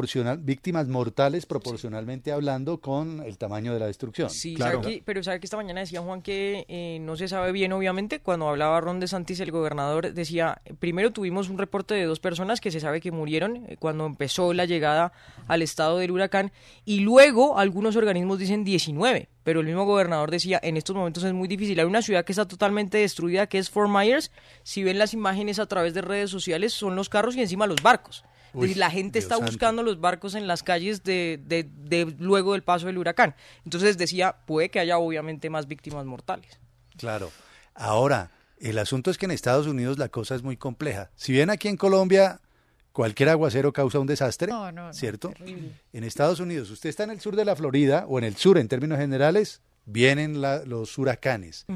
mortales proporcionalmente hablando con el tamaño de la destrucción. Sí, claro. Pero sabe que esta mañana decía Juan que no se sabe bien, obviamente. Cuando hablaba Ron DeSantis, el gobernador, decía, primero tuvimos un reporte de 2 personas que se sabe que murieron cuando empezó la llegada al estado del huracán, y luego algunos organismos dicen 19, pero el mismo gobernador decía, en estos momentos es muy difícil. Hay una ciudad que está totalmente destruida, que es Fort Myers. Si ven las imágenes a través de redes sociales, son los carros y encima los barcos. Uy, la gente está buscando los barcos en las calles de luego del paso del huracán. Entonces decía, puede que haya obviamente más víctimas mortales. Claro. Ahora, el asunto es que en Estados Unidos la cosa es muy compleja. Si bien aquí en Colombia cualquier aguacero causa un desastre, ¿cierto? Terrible. En Estados Unidos, usted está en el sur de la Florida, o en el sur en términos generales, vienen los huracanes.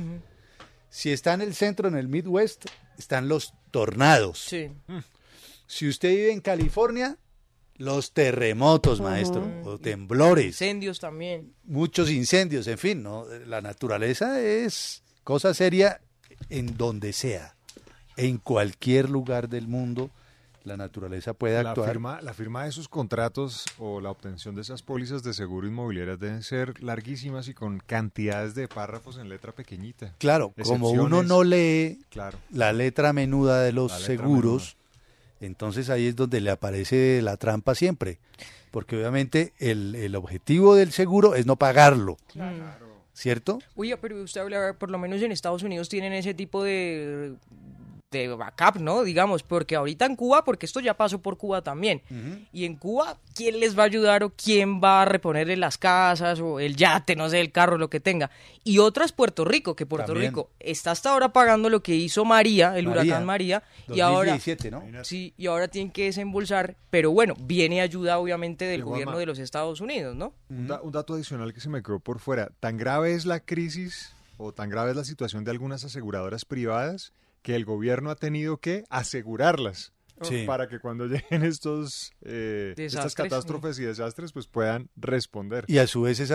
Si está en el centro, en el Midwest, están los tornados. Sí. Si usted vive en California, los terremotos, maestro, o temblores. Incendios también. Muchos incendios, en fin, ¿no? La naturaleza es cosa seria en donde sea. En cualquier lugar del mundo, la naturaleza puede actuar. La firma de esos contratos o la obtención de esas pólizas de seguro inmobiliarias deben ser larguísimas y con cantidades de párrafos en letra pequeñita. Claro, como uno no lee la letra menuda de los seguros, entonces ahí es donde le aparece la trampa siempre, porque obviamente el objetivo del seguro es no pagarlo, ¿cierto? Oye, pero usted habla, por lo menos en Estados Unidos tienen ese tipo de backup, ¿no? Digamos, porque ahorita en Cuba, porque esto ya pasó por Cuba también, y en Cuba, ¿quién les va a ayudar o quién va a reponerle las casas o el yate, no sé, el carro, lo que tenga? Y otras Puerto Rico, que Puerto también. Rico está hasta ahora pagando lo que hizo María, el huracán María, 2017, y ahora, ¿no? Sí, y ahora tienen que desembolsar, pero bueno, viene ayuda obviamente del gobierno de los Estados Unidos, ¿no? Un dato adicional que se me quedó por fuera, tan grave es la crisis o tan grave es la situación de algunas aseguradoras privadas que el gobierno ha tenido que asegurarlas para que cuando lleguen estas catástrofes y desastres pues puedan responder. Y a su vez esas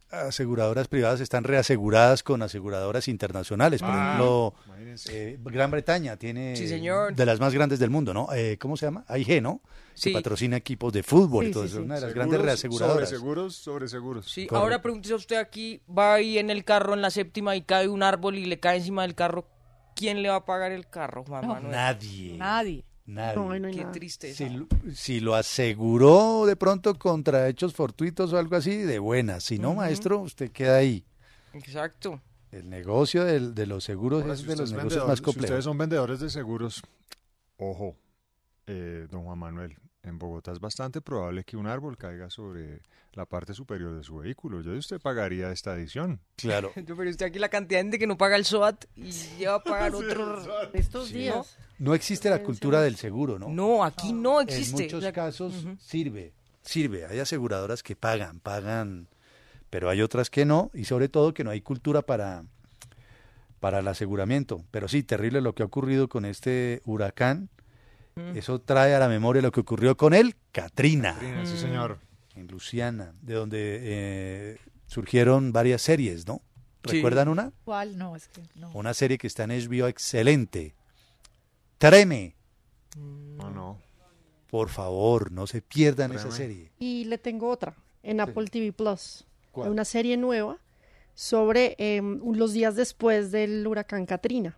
aseguradoras privadas están reaseguradas con aseguradoras internacionales. Por ejemplo, Gran Bretaña tiene Sí, señor. de las más grandes del mundo, ¿no? ¿Cómo se llama? AIG, ¿no? Sí. Que patrocina equipos de fútbol y Sí, todo sí, eso. sí. Una de las grandes reaseguradoras. Sobre seguros. Sí, Correcto. ahora pregúntese usted aquí, va ahí en el carro en la séptima y cae un árbol y le cae encima del carro. ¿Quién le va a pagar el carro, Juan Manuel? Nadie. Nadie. Nadie. No, no hay Qué nada. tristeza. Si lo aseguró de pronto contra hechos fortuitos o algo así, de buena. Si no, maestro, usted queda ahí. Exacto. El negocio de los seguros Ahora, es si de usted los es negocios vendedor- más Si complejos. ustedes son vendedores de seguros, ojo, don Juan Manuel, en Bogotá es bastante probable que un árbol caiga sobre la parte superior de su vehículo. Yo de usted pagaría esta adición. Claro. Pero usted aquí la cantidad de gente que no paga el SOAT y ya va a pagar otro... Estos días. No existe la cultura del seguro, ¿no? No, aquí no existe. En muchos O sea, casos sirve. Hay aseguradoras que pagan, pero hay otras que no, y sobre todo que no hay cultura para el aseguramiento. Pero sí, terrible lo que ha ocurrido con este huracán. Eso trae a la memoria lo que ocurrió con el Katrina. Sí, señor. En Luisiana, de donde surgieron varias series, ¿no? Sí. ¿Recuerdan una? ¿Cuál? No, es que no. Una serie que está en HBO excelente. Treme. No. Por favor, no se pierdan esa Treme. serie. Y le tengo otra en Apple TV Plus. ¿Cuál? Hay una serie nueva sobre los días después del huracán Katrina.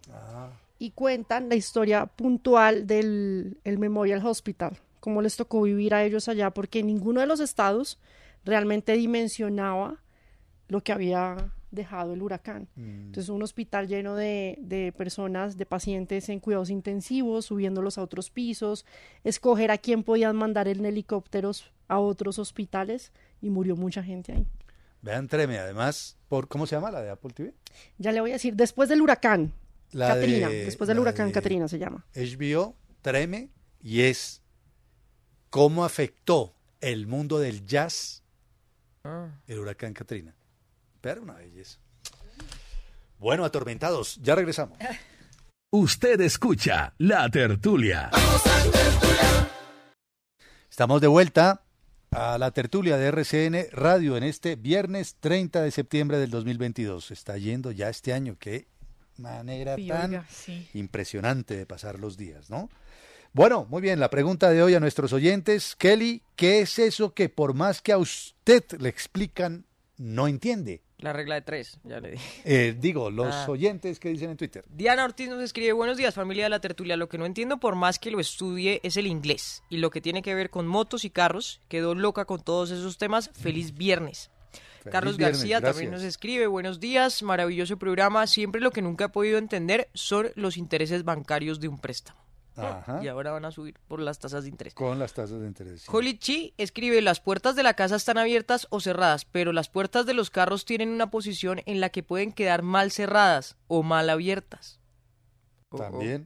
Y cuentan la historia puntual del el Memorial Hospital, cómo les tocó vivir a ellos allá, porque ninguno de los estados realmente dimensionaba lo que había dejado el huracán. Entonces, un hospital lleno de personas, de pacientes en cuidados intensivos, subiéndolos a otros pisos, escoger a quién podían mandar en helicópteros a otros hospitales, y murió mucha gente ahí. Vean Treme, además, ¿cómo se llama la de Apple TV? Ya le voy a decir, después del huracán Katrina, después del la huracán de Katrina se llama. HBO, Treme, y es cómo afectó el mundo del jazz el huracán Katrina. Pero una belleza. Bueno, atormentados, ya regresamos. Usted escucha La Tertulia. Estamos de vuelta a la tertulia de RCN Radio en este viernes 30 de septiembre del 2022. Está yendo ya este año, qué manera Sí, tan oiga, sí. impresionante de pasar los días, ¿no? Bueno, muy bien, la pregunta de hoy a nuestros oyentes. Kelly, ¿qué es eso que por más que a usted le explican, no entiende? La regla de 3, ya le dije. Digo, los oyentes que dicen en Twitter. Diana Ortiz nos escribe: buenos días, familia de La Tertulia. Lo que no entiendo, por más que lo estudie, es el inglés. Y lo que tiene que ver con motos y carros. Quedó loca con todos esos temas. Feliz viernes. Carlos viernes, García gracias. también nos escribe: buenos días, maravilloso programa. Siempre lo que nunca he podido entender son los intereses bancarios de un préstamo. Ajá. Y ahora van a subir por las tasas de interés. Con las tasas de interés. Sí. Holly Chi escribe: las puertas de la casa están abiertas o cerradas, pero las puertas de los carros tienen una posición en la que pueden quedar mal cerradas o mal abiertas. También.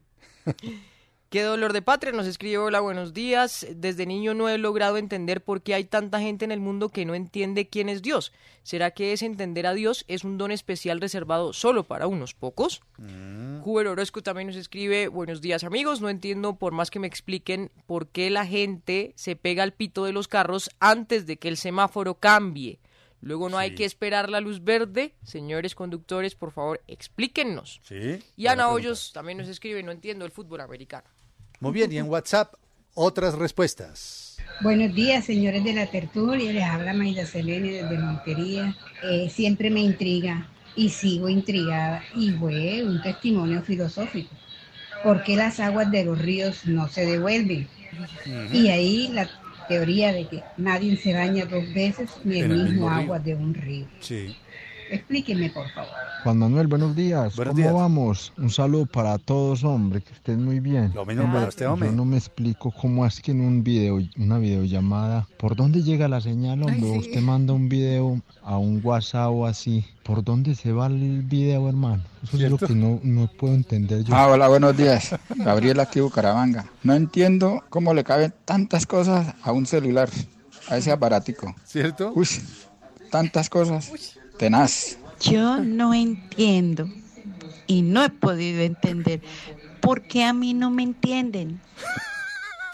Qué dolor de patria, nos escribe: hola, buenos días. Desde niño no he logrado entender por qué hay tanta gente en el mundo que no entiende quién es Dios. ¿Será que ese entender a Dios es un don especial reservado solo para unos pocos? Juber Orozco también nos escribe: buenos días, amigos. No entiendo, por más que me expliquen, por qué la gente se pega al pito de los carros antes de que el semáforo cambie. Luego no hay que esperar la luz verde. Señores conductores, por favor, explíquennos. Sí. Y Ana Hoyos también nos escribe: no entiendo el fútbol americano. Muy bien, y en WhatsApp, otras respuestas. Buenos días, señores de La Tertulia. Les habla Maida Selene desde Montería. Siempre me intriga y sigo intrigada, y fue un testimonio filosófico. ¿Por qué las aguas de los ríos no se devuelven? Y ahí la teoría de que nadie se baña dos veces ni el mismo agua de un río. Sí. Explíqueme, por favor. Juan Manuel, buenos días. Buenos ¿Cómo días. vamos? Un saludo para todos, hombre, que estén muy bien. Lo mismo para usted, hombre. Yo no me explico cómo es que en una videollamada, ¿por dónde llega la señal, hombre? Ay, sí. Usted manda un video a un WhatsApp o así. ¿Por dónde se va el video, hermano? Eso es lo que no puedo entender yo. Hola, buenos días. Gabriel aquí, Bucaramanga. No entiendo cómo le caben tantas cosas a un celular, a ese aparatico. ¿Cierto? Uy, tantas cosas. Tenaz. Yo no entiendo y no he podido entender por qué a mí no me entienden.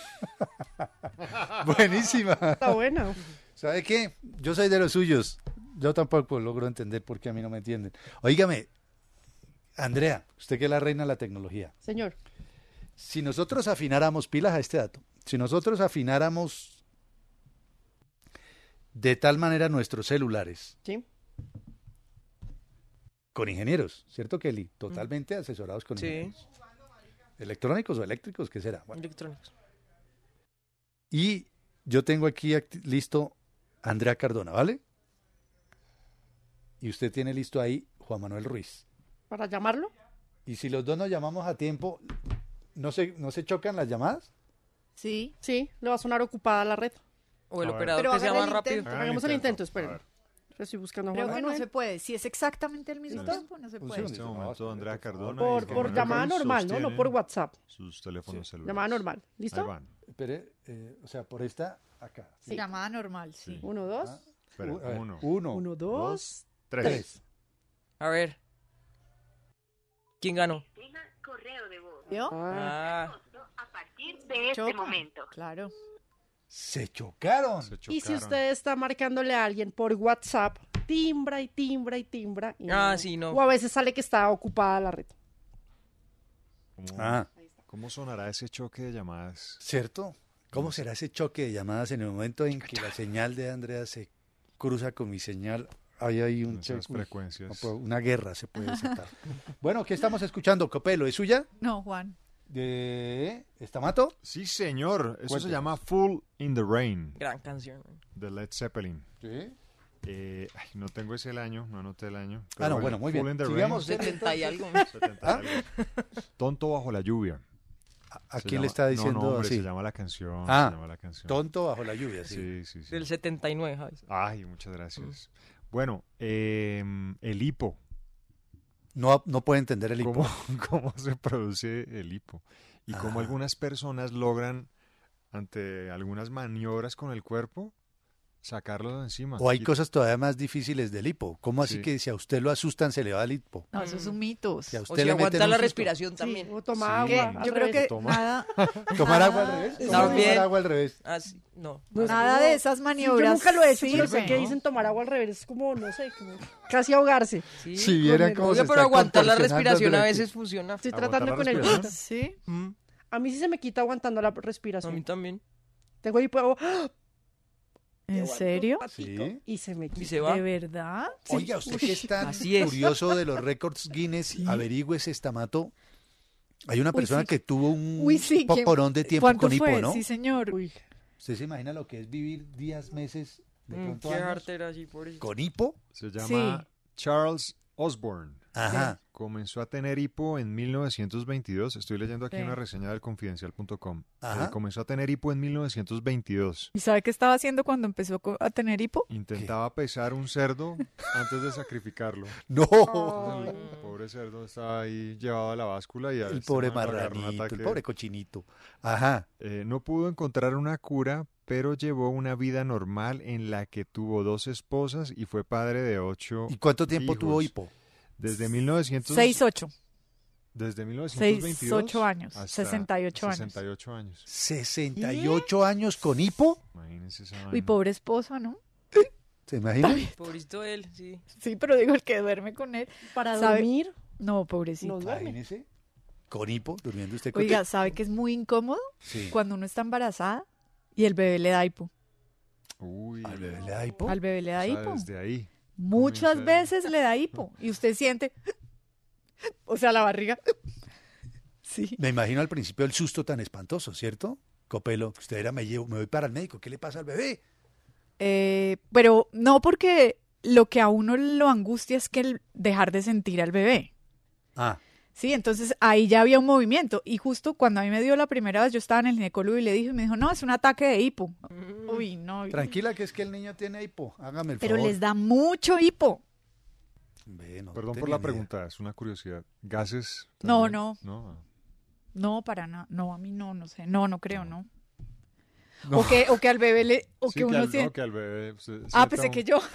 Buenísima. Está buena. ¿Sabe qué? Yo soy de los suyos. Yo tampoco logro entender por qué a mí no me entienden. Óigame, Andrea, usted que es la reina de la tecnología. Señor. Si nosotros afináramos, pilas a este dato, si nosotros afináramos de tal manera nuestros celulares, ¿sí? Con ingenieros, ¿cierto, Kelly? Totalmente asesorados con ingenieros. ¿Electrónicos o eléctricos? ¿Qué será? Bueno. Electrónicos. Y yo tengo aquí listo Andrea Cardona, ¿vale? Y usted tiene listo ahí Juan Manuel Ruiz. ¿Para llamarlo? Y si los dos nos llamamos a tiempo, ¿no se chocan las llamadas? Sí. Sí, le va a sonar ocupada la red. O el operador que sea más rápido. Hagamos el intento, esperen. Estoy buscando a Creo Juan que no Manuel. se puede. Si es exactamente el mismo tiempo, no se puede. En este momento, Andrea Cardona. Por llamada normal, ¿no? No por WhatsApp. Sus teléfonos celulares. Llamada normal. ¿Listo? Ahí van. Espere, o sea, por esta acá. Sí. Llamada normal, sí. 1, 2. Espera, 1, 2, 3. A ver. ¿Quién ganó? Correo de voz. ¿Yo? Ah. A partir de este momento. Claro. Se chocaron. Y si usted está marcándole a alguien por WhatsApp, timbra y timbra y timbra. Y sí, no. O a veces sale que está ocupada la red. ¿Cómo sonará ese choque de llamadas? ¿Cierto? ¿Cómo será ese choque de llamadas en el momento en que la señal de Andrea se cruza con mi señal? Hay ahí un choque. Frecuencias. Una guerra se puede desatar. Bueno, ¿qué estamos escuchando? Copelo, ¿es suya? No, Juan. ¿De Estamato? Sí, señor. Eso Cuente. se llama Fool in the Rain. Gran canción. De Led Zeppelin. Sí. No tengo ese el año, no anoté el año. No, bueno, muy bien. Fool in the Sigamos. Rain. 70 y algo. 70 y algo. Tonto bajo la lluvia. ¿A quién le está diciendo no, hombre, así? se llama la canción. Ah, se llama la canción. Tonto bajo la lluvia, sí. Sí. Del 79, Javi. Ay, muchas gracias. Bueno, el hipo. No puede entender el hipo. ¿Cómo se produce el hipo? Y cómo algunas personas logran, ante algunas maniobras con el cuerpo, sacarlo de encima. O hay cosas todavía más difíciles del hipo. ¿Cómo así que si a usted lo asustan se le va el hipo? No, eso es un mito. Si a O usted si le aguanta meten la un susto. respiración también. O toma agua. Yo creo que nada. ¿Tomar agua al revés? También. ¿Tomar agua al revés? Ah, sí. No. Nada de esas maniobras. Yo nunca lo he hecho, pero sé sirven. que dicen tomar agua al revés. Es como, no sé, como casi ahogarse. Sí. Si vieran cómo se Oiga, pero está aguantar la contorsionando respiración a durante- veces funciona. Estoy ¿Aguantar tratando la con el respiración? grito. Sí. A mí sí se me quita aguantando la A respiración. mí también. Tengo hipo. ¡Ah! ¿En serio? Sí. Y se me Y quita. se va. ¿De verdad? Oiga, usted que es tan Así es. curioso de los récords Guinness, averigüe Estamato. Hay una persona sí. que tuvo un Uy, sí. ¿quién- poporón de tiempo ¿Cuánto con hipo, fue? ¿no? Sí, señor. ¿Usted se imagina lo que es vivir días, meses, de pronto Qué años, artera así, pobrecito. con hipo? Se llama Charles Osborne. Ajá. Comenzó a tener hipo en 1922. Estoy leyendo aquí Sí. una reseña del confidencial.com. Ajá. Comenzó a tener hipo en 1922. ¿Y sabe qué estaba haciendo cuando empezó a tener hipo? Intentaba pesar un cerdo antes de sacrificarlo. No. El pobre cerdo estaba ahí llevado a la báscula y a El este pobre man le agarró un marranito, el ataque. pobre cochinito. Ajá. No pudo encontrar una cura, pero llevó una vida normal en la que tuvo 2 esposas y fue padre de 8 ¿Y cuánto tiempo hijos. tuvo hipo? Desde 1900... 6-8. Desde 1922 6-8 años. hasta 68 años. 68 años. 68 años con hipo. Imagínense esa Uy, vaina. pobre esposa, ¿no? ¿Se imagina? Pobrecito él, sí. Sí, pero digo el que duerme con él. Para ¿Sabe? dormir. No, pobrecito. No duerme. Imagínese. Con hipo, durmiendo usted con Oiga, ¿sabe que es muy incómodo? Sí. Cuando uno está embarazada y el bebé le da hipo. Uy, ¿Al bebé le da hipo? Al bebé le da o sea, hipo. desde ahí. Muchas comienza el- veces le da hipo. Y usted siente, o sea, la barriga. Sí. Me imagino al principio el susto tan espantoso, ¿cierto? Copelo, usted era, me voy para el médico, ¿qué le pasa al bebé? Pero no, porque lo que a uno lo angustia es que el dejar de sentir al bebé. Ah, Sí, entonces ahí ya había un movimiento. Y justo cuando a mí me dio la primera vez, yo estaba en el ginecólogo y le dije, y me dijo, no, es un ataque de hipo. Uy, no. tranquila que es que el niño tiene hipo, hágame el Pero favor. les da mucho hipo. Ve, no Perdón por tenía la ni pregunta, es una curiosidad. ¿Gases? No, también? no. No. No, para nada. No, a mí no, no sé. No, no creo, no. No. O que al bebé le... O Sí, que uno al, siente... no, que al bebé... Pensé que yo.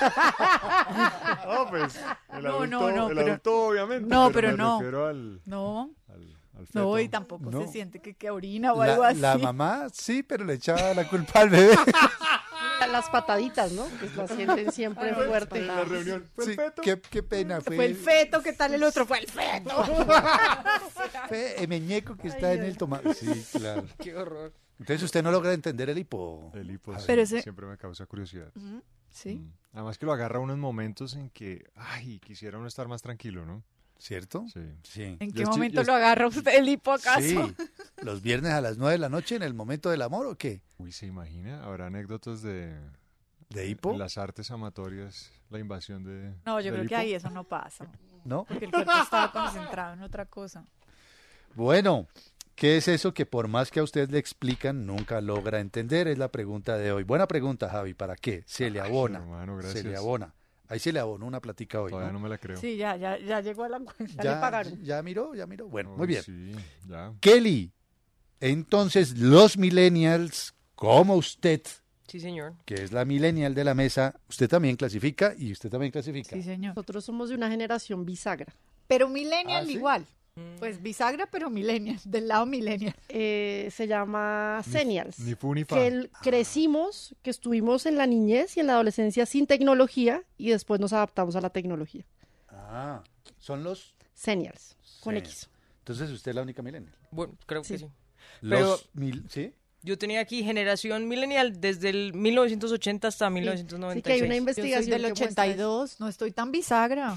No, pues el No, adulto, no, no, el pero- adulto obviamente. No, pero me no. refiero al No, feto. no, y tampoco No. se siente que orina o algo así. La mamá sí, pero le echaba la culpa al bebé. las pataditas, ¿no? Que las sienten siempre fuerte. En la reunión. Fue el feto. Qué pena. Fue el feto, ¿qué tal el otro? Fue el feto. Fue el muñeco que está en el tomate. Sí, claro. Qué horror. Entonces usted no logra entender el hipo. El hipo sí, Pero siempre me causa curiosidad. Sí. Además que lo agarra unos momentos en que, quisiera uno estar más tranquilo, ¿no? ¿Cierto? Sí. ¿En qué momento lo agarra usted el hipo acaso? Sí. ¿Los viernes a las 9 de la noche en el momento del amor o qué? Uy, ¿se imagina? ¿Habrá anécdotas de hipo? En las artes amatorias, la invasión de No, yo del creo que hipo? ahí eso no pasa. ¿No? Porque el cuerpo estaba concentrado en otra cosa. Bueno, ¿qué es eso que por más que a usted le explican nunca logra entender? Es la pregunta de hoy. Buena pregunta, Javi. ¿Para qué? Se le abona. Hermano, gracias. Se le abona. Ahí se le abonó una platica hoy. Todavía no me la creo. Sí, ya llegó a la cuenta. Ya le pagaron. Ya miró. Bueno, Uy, muy bien. Sí, ya. Kelly, entonces los millennials, como usted, Sí, señor. que es la millennial de la mesa, usted también clasifica y usted también clasifica. Sí, señor. Nosotros somos de una generación bisagra. Pero millennial ¿sí? igual. Pues bisagra, pero millennial, del lado millennial. Se llama Senials. Ni fu ni fa. Que crecimos, que estuvimos en la niñez y en la adolescencia sin tecnología y después nos adaptamos a la tecnología. Ah, son los... Senials, con Sí. X. Entonces usted es la única millennial. Bueno, creo que sí. Los Pero- ¿sí? Yo tenía aquí generación millennial desde el 1980 hasta 1996. Sí, que hay una Yo soy investigación del que muestra 82, no estoy tan bisagra.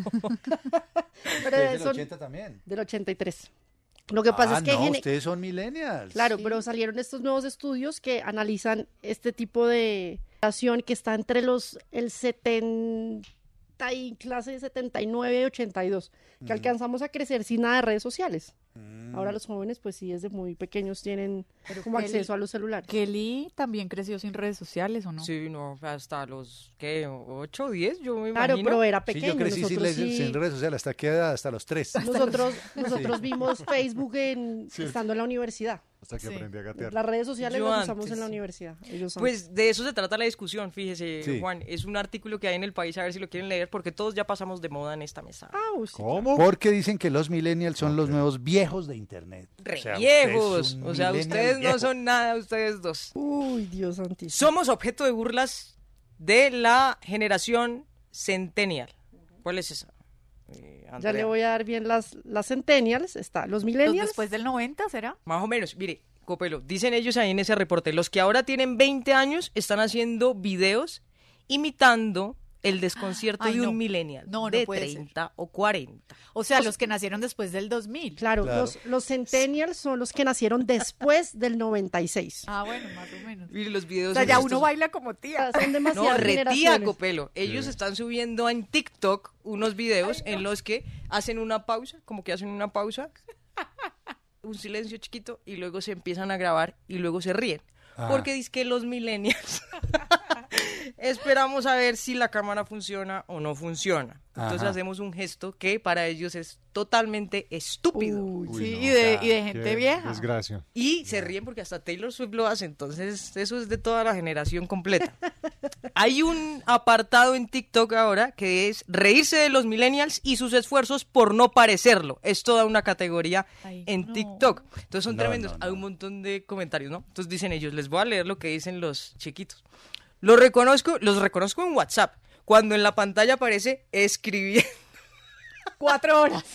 Pero ¿Es del son 80 también? del 83. Lo que pasa es que... no, ustedes son millennials. Claro, pero salieron estos nuevos estudios que analizan este tipo de generación que está entre el 70 y clase de 79 y 82, que alcanzamos a crecer sin nada de redes sociales. Ahora los jóvenes, pues sí, desde muy pequeños tienen como Kelly- acceso a los celulares. Kelly también creció sin redes sociales, ¿o no? Sí, no, hasta los, ¿qué? 8 o 10, yo me Claro, imagino. pero era Sí, pequeño. yo crecí sin, nosotros sin redes sociales. ¿Hasta qué edad? Hasta los 3. nosotros vimos Facebook estando en la universidad. Hasta que aprendí a gatear. Las redes sociales Yo las usamos antes. en la universidad. Ellos Pues de eso se trata la discusión, fíjese, Sí. Juan. Es un artículo que hay en El País, a ver si lo quieren leer, porque todos ya pasamos de moda en esta mesa. ¿Cómo? Porque dicen que los millennials son los nuevos viejos de Internet. Re O sea, viejos. usted es un O sea, millennial ustedes viejo. no son nada, ustedes dos. Uy, Dios santísimo. Somos objeto de burlas de la generación centennial. ¿Cuál es esa? Ya Andrea? le voy a dar bien las centennials. Está los ¿Los millennials. después del 90 será? Más o menos, mire, Copelo, dicen ellos ahí en ese reporte, los que ahora tienen 20 años están haciendo videos imitando el desconcierto Ay, de no. un millennial No, no de puede 30 o 40. O sea, los que nacieron después del 2000. Claro, Claro. los centennials son los que nacieron después del 96. Ah, bueno, más o menos. Mire los videos. O sea, ya estos- uno baila como tía. Son No, demasiadas retía, generaciones. Copelo. Ellos están subiendo en TikTok unos videos en los que hacen una pausa, como que hacen una pausa, un silencio chiquito, y luego se empiezan a grabar y luego se ríen. Ah. Porque dice que los millennials esperamos a ver si la cámara funciona o no funciona. Entonces Ajá. hacemos un gesto que para ellos es totalmente estúpido. Sí, no, y de gente Qué vieja. desgracia. Y se ríen porque hasta Taylor Swift lo hace, entonces eso es de toda la generación completa. Hay un apartado en TikTok ahora que es reírse de los millennials y sus esfuerzos por no parecerlo. Es toda una categoría Ay, en no. TikTok. Entonces son No, tremendos. no, no. Hay un montón de comentarios, ¿no? Entonces dicen ellos, les voy a leer lo que dicen los chiquitos. Los reconozco en WhatsApp, cuando en la pantalla aparece escribiendo. 4 horas.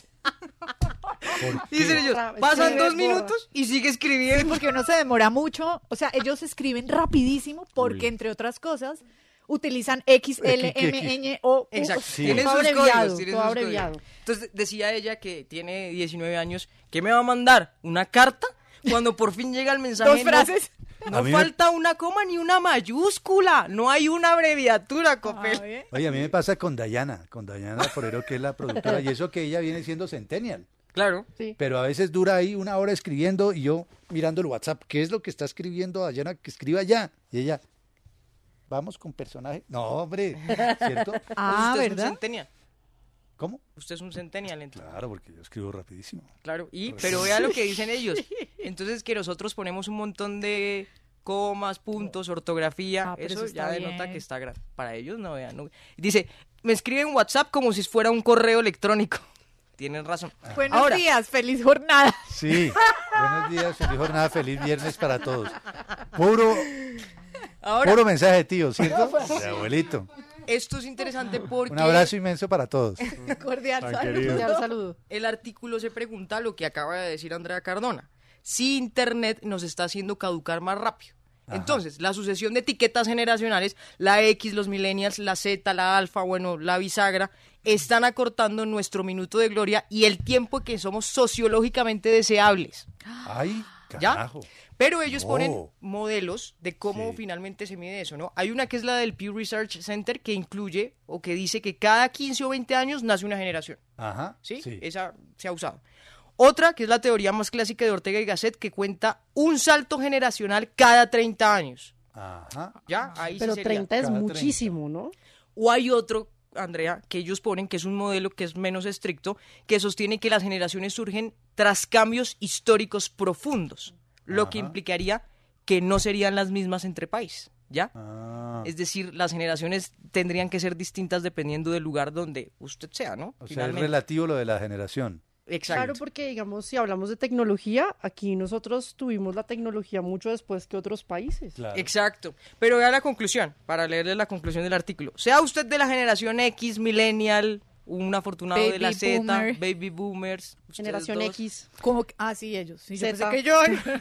Dicen ellos, Otra vez, pasan sí, 2 borra. minutos y sigue escribiendo. Porque uno se demora mucho. O sea, ellos escriben rapidísimo porque, Uy. entre otras cosas, utilizan X, L, M, N, O. Exacto, Sí. tienen Todo sus abreviado, códigos, tienen todo sus abreviado. códigos. Entonces decía ella que tiene 19 años, que me va a mandar una carta cuando por fin llega el mensaje. Dos frases. No A mí me- falta una coma ni una mayúscula, no hay una abreviatura, Copel. Oye, a mí me pasa con Dayana Forero, que es la productora, y eso que ella viene siendo centennial. Claro. Pero a veces dura ahí una hora escribiendo y yo mirando el WhatsApp, ¿qué es lo que está escribiendo Dayana? Que escriba ya. Y ella, vamos con personaje. No, hombre, ¿cierto? Ah, Usted es un ¿verdad? centennial. ¿Cómo? Usted es un centennial, entonces. Claro, porque yo escribo rapidísimo. Claro, pero vea lo que dicen ellos. Entonces que nosotros ponemos un montón de comas, puntos, ortografía, Ah, pero eso eso ya está denota bien. que está grande. Para ellos no, vean. No. Dice, me escribe en WhatsApp como si fuera un correo electrónico. Tienen razón. Buenos Ahora, días, feliz jornada. Sí, buenos días, feliz jornada, feliz viernes para todos. Puro Ahora, Puro mensaje de tío, ¿cierto? De abuelito. esto es interesante porque... Un abrazo inmenso para todos. Cordial Tan saludo. querido. Cordial saludo. El artículo se pregunta lo que acaba de decir Andrea Cardona. Si Internet nos está haciendo caducar más rápido. Ajá. Entonces, la sucesión de etiquetas generacionales, la X, los millennials, la Z, la alfa, bueno, la bisagra, están acortando nuestro minuto de gloria y el tiempo que somos sociológicamente deseables. Ay, ¿Ya? carajo. Pero ellos No. ponen modelos de cómo Sí. finalmente se mide eso, ¿no? Hay una que es la del Pew Research Center que incluye o que dice que cada 15 o 20 años nace una generación. Ajá. ¿Sí? Sí. Esa se ha usado. Otra, que es la teoría más clásica de Ortega y Gasset, que cuenta un salto generacional cada 30 años. Ajá. ¿Ya? Ahí Pero sí sería. 30 es Cada 30. muchísimo, ¿no? O hay otro, Andrea, que ellos ponen, que es un modelo que es menos estricto, que sostiene que las generaciones surgen tras cambios históricos profundos, lo que Ajá. implicaría que no serían las mismas entre países, ¿ya? Ah. Es decir, las generaciones tendrían que ser distintas dependiendo del lugar donde usted sea, ¿no? O sea, es relativo lo de la generación. Exacto. Claro, porque digamos, si hablamos de tecnología, aquí nosotros tuvimos la tecnología mucho después que otros países. Claro. Exacto. Pero vea la conclusión, para leerle la conclusión del artículo. Sea usted de la generación X, millennial, un afortunado de la Baby Z, boomer. baby boomers. ustedes Generación dos. X. Como que- sí, ellos. Sí, yo Zeta. pensé que yo.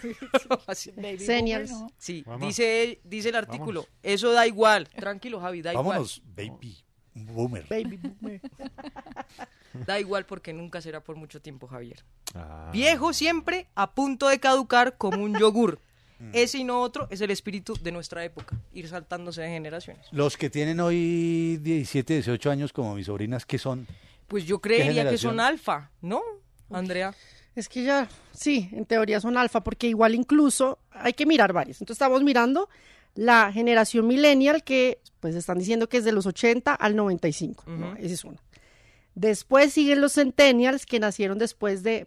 Así. Baby Seniors. boomer, no. Sí, Vamos. dice el artículo. Eso da igual. Tranquilo, Javi, da Vámonos, baby. Boomer. Baby boomer. igual. Da igual porque nunca será por mucho tiempo, Javier. Ah. Viejo siempre, a punto de caducar como un yogur. Ese y no otro es el espíritu de nuestra época, ir saltándose de generaciones. Los que tienen hoy 17, 18 años, como mis sobrinas, ¿qué son? Pues yo creería que generación? son alfa, ¿no, Andrea? Es que ya, sí, en teoría son alfa, porque igual incluso hay que mirar varios. Entonces estamos mirando la generación millennial, que pues están diciendo que es de los 80 al 95, ¿no? Ujú. Esa es una. Después siguen los centennials, que nacieron después de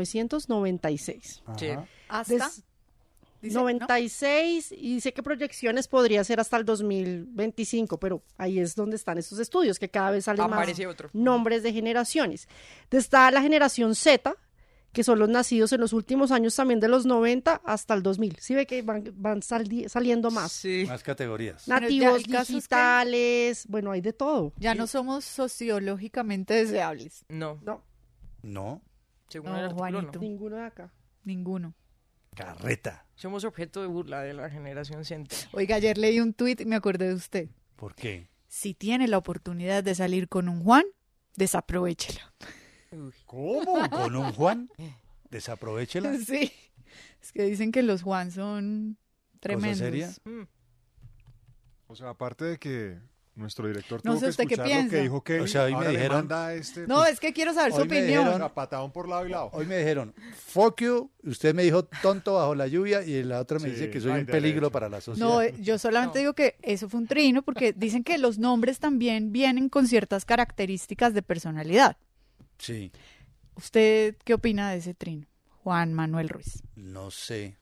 1996. Sí. Ajá. ¿Hasta? Dice, 96, y dice que proyecciones podría ser hasta el 2025, pero ahí es donde están estos estudios, que cada vez salen más Aparece otro. nombres de generaciones. Está la generación Z, que son los nacidos en los últimos años también de los 90 hasta el 2000. Sí ve que van saliendo más. Sí. Más categorías. Bueno, ya Nativos el caso es que digitales, bueno, hay de todo. Ya no somos sociológicamente deseables. No, No, No, según No, el artículo Juanito. no. ninguno de acá. Ninguno. carreta. Somos objeto de burla de la generación centennial. Oiga, ayer leí un tuit y me acordé de usted. ¿Por qué? Si tiene la oportunidad de salir con un Juan, desaprovechela. ¿Cómo? ¿Con un Juan? Desaprovechela. Sí. Es que dicen que los Juan son tremendos. seria? Mm. O sea, aparte de que nuestro director No tuvo sé que usted qué escuchar lo piensa. que dijo Kevin, O sea, hoy me ahora le dijeron- manda este, No, es que quiero saber su Hoy me opinión. dijeron- o sea, patadón por lado y lado. Hoy me dijeron, fuck you, usted me dijo tonto bajo la lluvia y la otra me Sí, dice que soy no hay un peligro derecho. para la sociedad. No, yo solamente digo que eso fue un trino porque dicen que los nombres también vienen con ciertas características de personalidad. Sí, ¿Usted qué opina de ese trino? Juan Manuel Ruiz. no sé.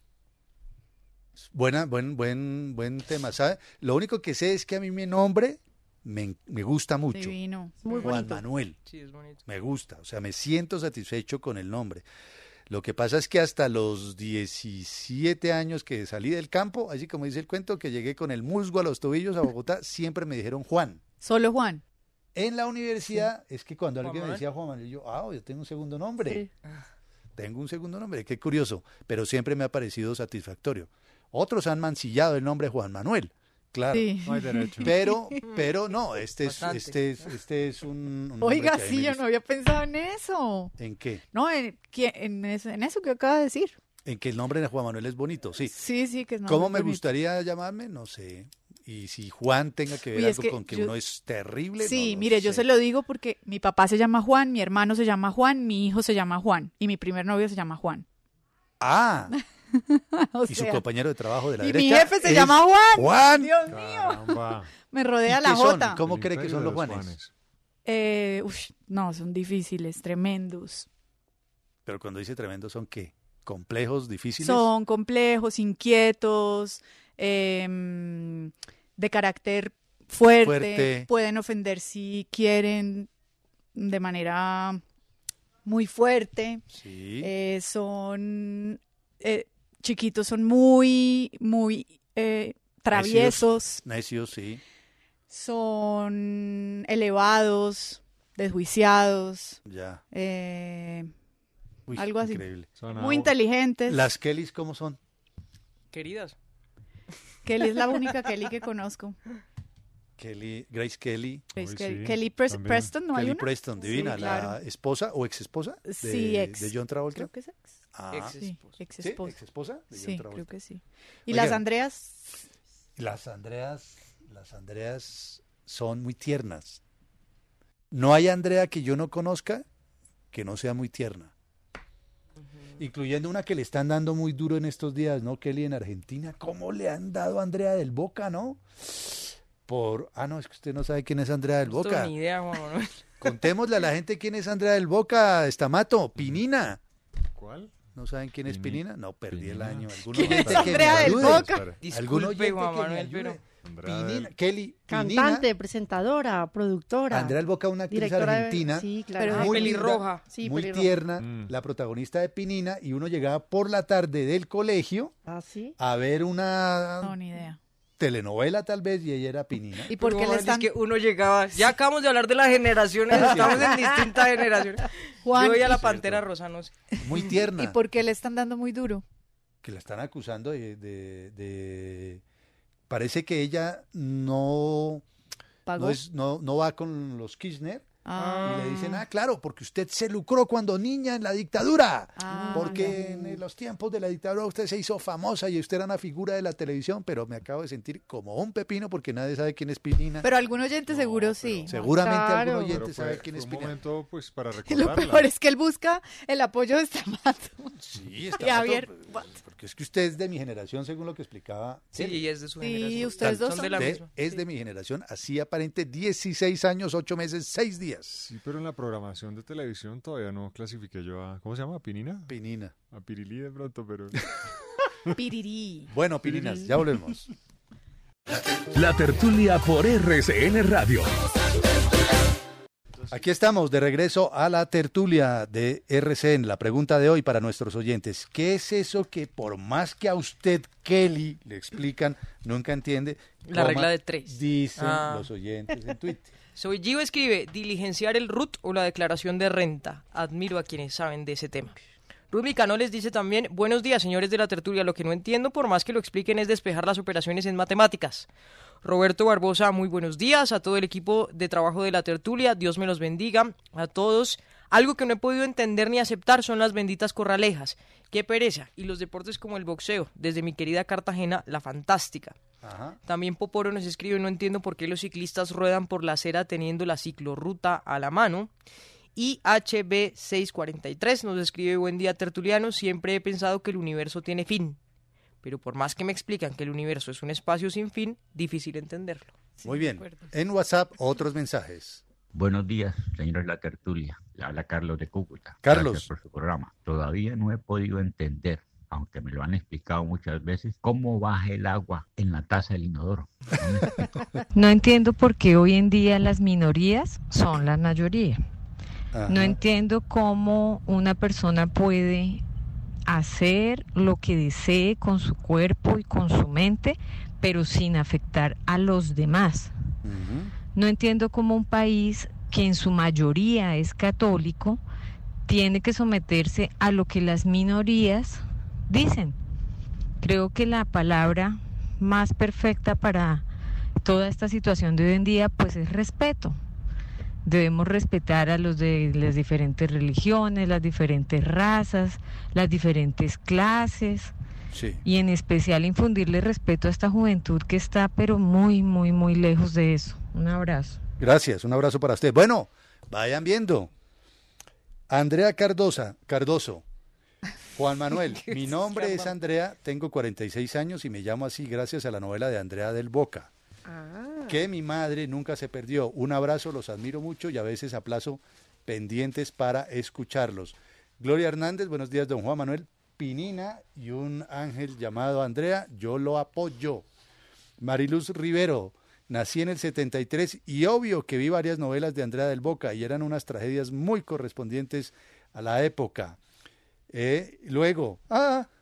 Buen tema, ¿sabe? Lo único que sé es que a mí mi nombre me gusta mucho. Divino. Muy Juan bonito. Manuel. Sí, es bonito. Me gusta, o sea, me siento satisfecho con el nombre. Lo que pasa es que hasta los 17 años que salí del campo, así como dice el cuento, que llegué con el musgo a los tobillos a Bogotá, siempre me dijeron Juan. Solo Juan. En la universidad, es que cuando Juan alguien me Manuel. decía Juan Manuel, yo tengo un segundo nombre. Sí. Tengo un segundo nombre, qué curioso, pero siempre me ha parecido satisfactorio. Otros han mancillado el nombre Juan Manuel, claro. Sí. No hay derecho. Pero no, este Bastante. es un nombre Oiga, que a mí sí, me yo gusta. no había pensado en eso. ¿En qué? No, en eso que acaba de decir. En que el nombre de Juan Manuel es bonito, sí. Sí, sí, que es ¿Cómo muy me bonito. gustaría llamarme? No sé. Y si Juan tenga que ver Uy, es algo que con que yo- uno es terrible. Sí, no lo mire, yo sé. se lo digo porque mi papá se llama Juan, mi hermano se llama Juan, mi hijo se llama Juan y mi primer novio se llama Juan. Ah, O y su sea, compañero de trabajo de la y derecha. mi jefe se es llama Juan. Juan. Dios mío, Caramba. me ¿Y rodea qué la son? jota. ¿Cómo El cree que imperio son de los Juanes? No, son difíciles, tremendos. Pero cuando dice tremendo, ¿son qué? ¿Complejos, difíciles? Son complejos, inquietos, de carácter fuerte, Fuerte. pueden ofender si quieren de manera muy fuerte. Sí. Son chiquitos, son muy traviesos, necios, sí. son elevados, desjuiciados, Ya. Uy, algo así. Increíble. Muy inteligentes. ¿Las Kellys cómo son? Queridas. Kelly es la única Kelly que conozco. Grace Kelly. Kelly Preston, ¿no hay Kelly una? Preston, divina, Sí, claro. la esposa o ex esposa Sí, de John Travolta. Creo que es ex. Sí, ex ¿sí? esposa. Ex esposa de John Sí, Travolta. creo que sí. ¿Y Oigan, las Andreas? Las Andreas son muy tiernas. No hay Andrea que yo no conozca que no sea muy tierna. Incluyendo una que le están dando muy duro en estos días, ¿no, Kelly? En Argentina, ¿cómo le han dado a Andrea del Boca, no? No, es que usted no sabe quién es Andrea del No tengo Boca. ni idea, Juan Manuel. Contémosle a la gente quién es Andrea del Boca, Estamato, Pinina. ¿Cuál? ¿No saben quién es Pinina? No, perdí el año. ¿Quién es Andrea del Boca? Disculpe, Juan Manuel, pero... Pinina, Kelly, Cantante, Pinina, presentadora, productora. Andrea del Boca, una actriz directora argentina, sí, claro. muy pelirroja. linda, Sí, muy pelirroja. tierna, la protagonista de Pinina, y uno llegaba por la tarde del colegio ¿Ah, sí? a ver una No, ni idea. telenovela tal vez, y ella era Pinina. ¿Y por qué le están...? Es que uno llegaba... Ya acabamos de hablar de las generaciones, estamos en distintas generaciones. Juan, Yo veía la Sí, Pantera cierto. Rosa, no sé. Muy tierna. ¿Y por qué le están dando muy duro? Que la están acusando de... Parece que ella no ¿Pagó? no va con los Kirchner. Ah. Y le dicen, claro, porque usted se lucró cuando niña en la dictadura, Ah, porque en los tiempos de la dictadura usted se hizo famosa y usted era una figura de la televisión, pero me acabo de sentir como un pepino porque nadie sabe quién es Pinina. Pero algún oyente seguro sí. Seguramente Claro. algún oyente Pero sabe quién es un Pinina. momento, pues, para Y lo recordarla. peor es que él busca el apoyo de Estamato. Sí, está Y Javier, porque es que usted es de mi generación, según lo que explicaba. Sí, es de su Sí, generación. ustedes dos son de la Usted misma. es de mi generación, así aparente 16 años, 8 meses, 6 días. Sí, pero en la programación de televisión todavía no clasifiqué yo a... ¿Cómo se llama? ¿A Pinina? Pinina. A Pirilí de pronto, pero... Pirirí. Bueno, Pininas, ya volvemos. La tertulia por RCN Radio. Aquí estamos de regreso a la tertulia de RCN. La pregunta de hoy para nuestros oyentes: ¿qué es eso que por más que a usted, Kelly, le explican, nunca entiende? La regla de 3. Dicen los oyentes en Twitter. Soy Gio escribe, diligenciar el RUT o la declaración de renta. Admiro a quienes saben de ese tema. Rumi Canoles dice también, buenos días señores de la tertulia, lo que no entiendo por más que lo expliquen es despejar las operaciones en matemáticas. Roberto Barbosa, muy buenos días a todo el equipo de trabajo de la tertulia, Dios me los bendiga a todos. Algo que no he podido entender ni aceptar son las benditas corralejas. Qué pereza. Y los deportes como el boxeo, desde mi querida Cartagena, la fantástica. Ajá. También Poporo nos escribe, no entiendo por qué los ciclistas ruedan por la acera teniendo la ciclorruta a la mano. Y HB643 nos escribe, buen día tertuliano, siempre he pensado que el universo tiene fin. Pero por más que me explican que el universo es un espacio sin fin, difícil entenderlo. Muy bien. En WhatsApp, otros mensajes. Buenos días, señores de la tertulia. Le habla Carlos de Cúcuta. Carlos. Gracias por su programa. Todavía no he podido entender, aunque me lo han explicado muchas veces, cómo baja el agua en la taza del inodoro. No entiendo por qué hoy en día las minorías son la mayoría. Ajá. No entiendo cómo una persona puede hacer lo que desee con su cuerpo y con su mente, pero sin afectar a los demás. No entiendo cómo un país que en su mayoría es católico tiene que someterse a lo que las minorías dicen. Creo que la palabra más perfecta para toda esta situación de hoy en día pues es respeto. Debemos respetar a los de las diferentes religiones, las diferentes razas, las diferentes clases. Sí. Y en especial infundirle respeto a esta juventud que está pero muy, muy, muy lejos de eso. Un abrazo. Gracias, un abrazo para usted. Bueno, vayan viendo. Andrea Cardoso. Juan Manuel, mi nombre es Andrea, tengo 46 años y me llamo así gracias a la novela de Andrea del Boca. Que mi madre nunca se perdió. Un abrazo, los admiro mucho y a veces aplazo pendientes para escucharlos. Gloria Hernández, buenos días, don Juan Manuel. Pinina y un ángel llamado Andrea, yo lo apoyo. Mariluz Rivero, nací en el 73 y obvio que vi varias novelas de Andrea del Boca y eran unas tragedias muy correspondientes a la época. Luego,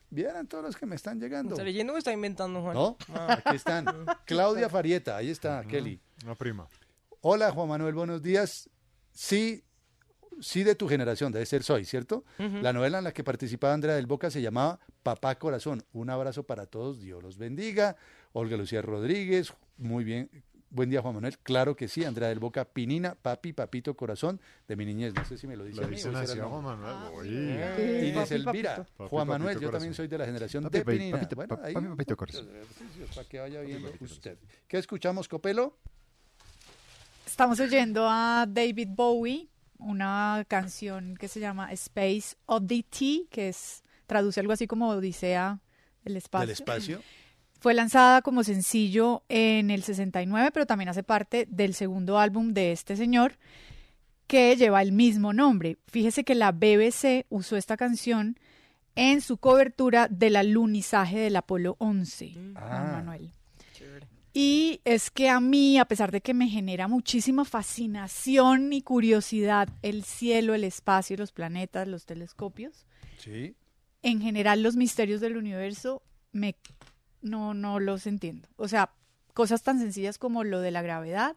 Vieran todos los que me están llegando. ¿Está leyendo o está inventando, Juan? No, aquí están. Claudia Farieta, ahí está, Kelly. Una prima. Hola, Juan Manuel, buenos días. Sí, de tu generación, debe ser Soy, ¿cierto? La novela en la que participaba Andrea del Boca se llamaba Papá Corazón. Un abrazo para todos, Dios los bendiga. Olga Lucía Rodríguez, muy bien. Buen día, Juan Manuel. Claro que sí, Andrea del Boca, Pinina, Papi, Papito Corazón, de mi niñez. No sé si me lo dice a mí. Juan Manuel. Inés Elvira. Juan Manuel, yo también soy de la generación de Pinina. Bueno, ahí, Papito Corazón. Para que vaya viendo usted. ¿Qué escuchamos, Copelo? Estamos oyendo a David Bowie, una canción que se llama Space Oddity, que traduce algo así como Odisea del espacio. ¿Del espacio? Fue lanzada como sencillo en el 69, pero también hace parte del segundo álbum de este señor, que lleva el mismo nombre. Fíjese que la BBC usó esta canción en su cobertura del alunizaje del Apolo 11, Juan Manuel. Chévere. Y es que a mí, a pesar de que me genera muchísima fascinación y curiosidad el cielo, el espacio, los planetas, los telescopios, sí, en general los misterios del universo no los entiendo. O sea, cosas tan sencillas como lo de la gravedad,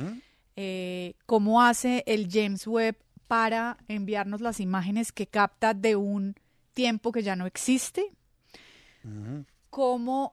cómo hace el James Webb para enviarnos las imágenes que capta de un tiempo que ya no existe, cómo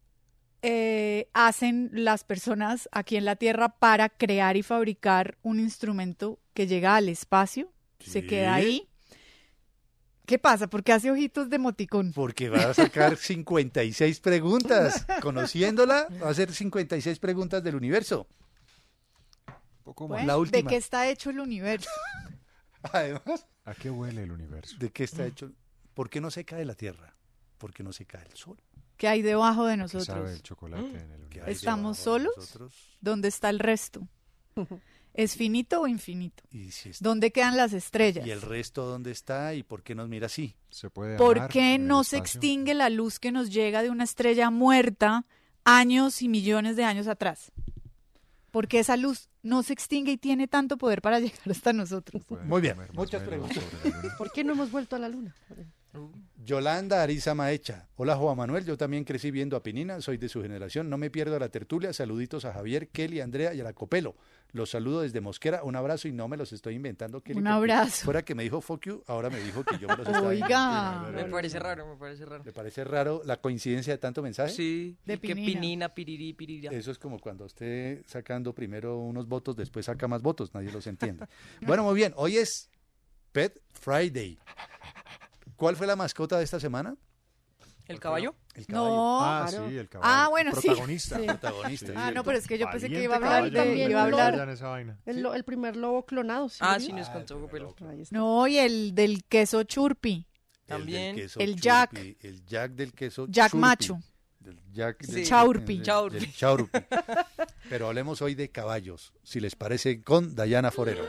hacen las personas aquí en la Tierra para crear y fabricar un instrumento que llega al espacio, se queda ahí. ¿Qué pasa? ¿Por qué hace ojitos de emoticón? Porque va a sacar 56 preguntas. Conociéndola, va a hacer 56 preguntas del universo. Poco más. La última. ¿De qué está hecho el universo? Además, ¿a qué huele el universo? ¿De qué está hecho? ¿Por qué no se cae la Tierra? ¿Por qué no se cae el sol? ¿Qué hay debajo de nosotros? ¿Qué sabe el chocolate en el universo? ¿Estamos solos? ¿Dónde está el resto? ¿Es finito o infinito? ¿Dónde quedan las estrellas? ¿Y el resto dónde está y por qué nos mira así? ¿Se puede ¿Por qué no se extingue la luz que nos llega de una estrella muerta años y millones de años atrás? ¿Por qué esa luz no se extingue y tiene tanto poder para llegar hasta nosotros? Muy bien, muchas preguntas. ¿Por qué no hemos vuelto a la luna? Yolanda Ariza Maecha. Hola, Juan Manuel, yo también crecí viendo a Pinina, soy de su generación, no me pierdo la tertulia, saluditos a Javier, Kelly, Andrea y a la Copelo. Los saludo desde Mosquera, un abrazo y no me los estoy inventando, Kelly. Un abrazo. Fuera que me dijo fuck you, ahora me dijo que yo me los estaba inventando. Me parece raro. ¿Le parece raro la coincidencia de tanto mensaje? Sí, de Pinina, pirirí, pirira. Eso es como cuando usted sacando primero unos votos, después saca más votos, nadie los entiende. Bueno, muy bien, hoy es Pet Friday. ¿Cuál fue la mascota de esta semana? ¿El caballo? El caballo. No, sí, el caballo. Ah, bueno, protagonista. Sí. Protagonista. Ah, no, pero es que yo pensé que iba a También hablar el primer lobo clonado. ¿sí? Sí, nos contó Copelo. No, y el del queso churpi. También. El Jack. El Jack del queso Jack churpi. macho. Del Jack del Chaurpi. Del Chaurpi. Pero hablemos hoy de caballos, si les parece, con Dayana Forero.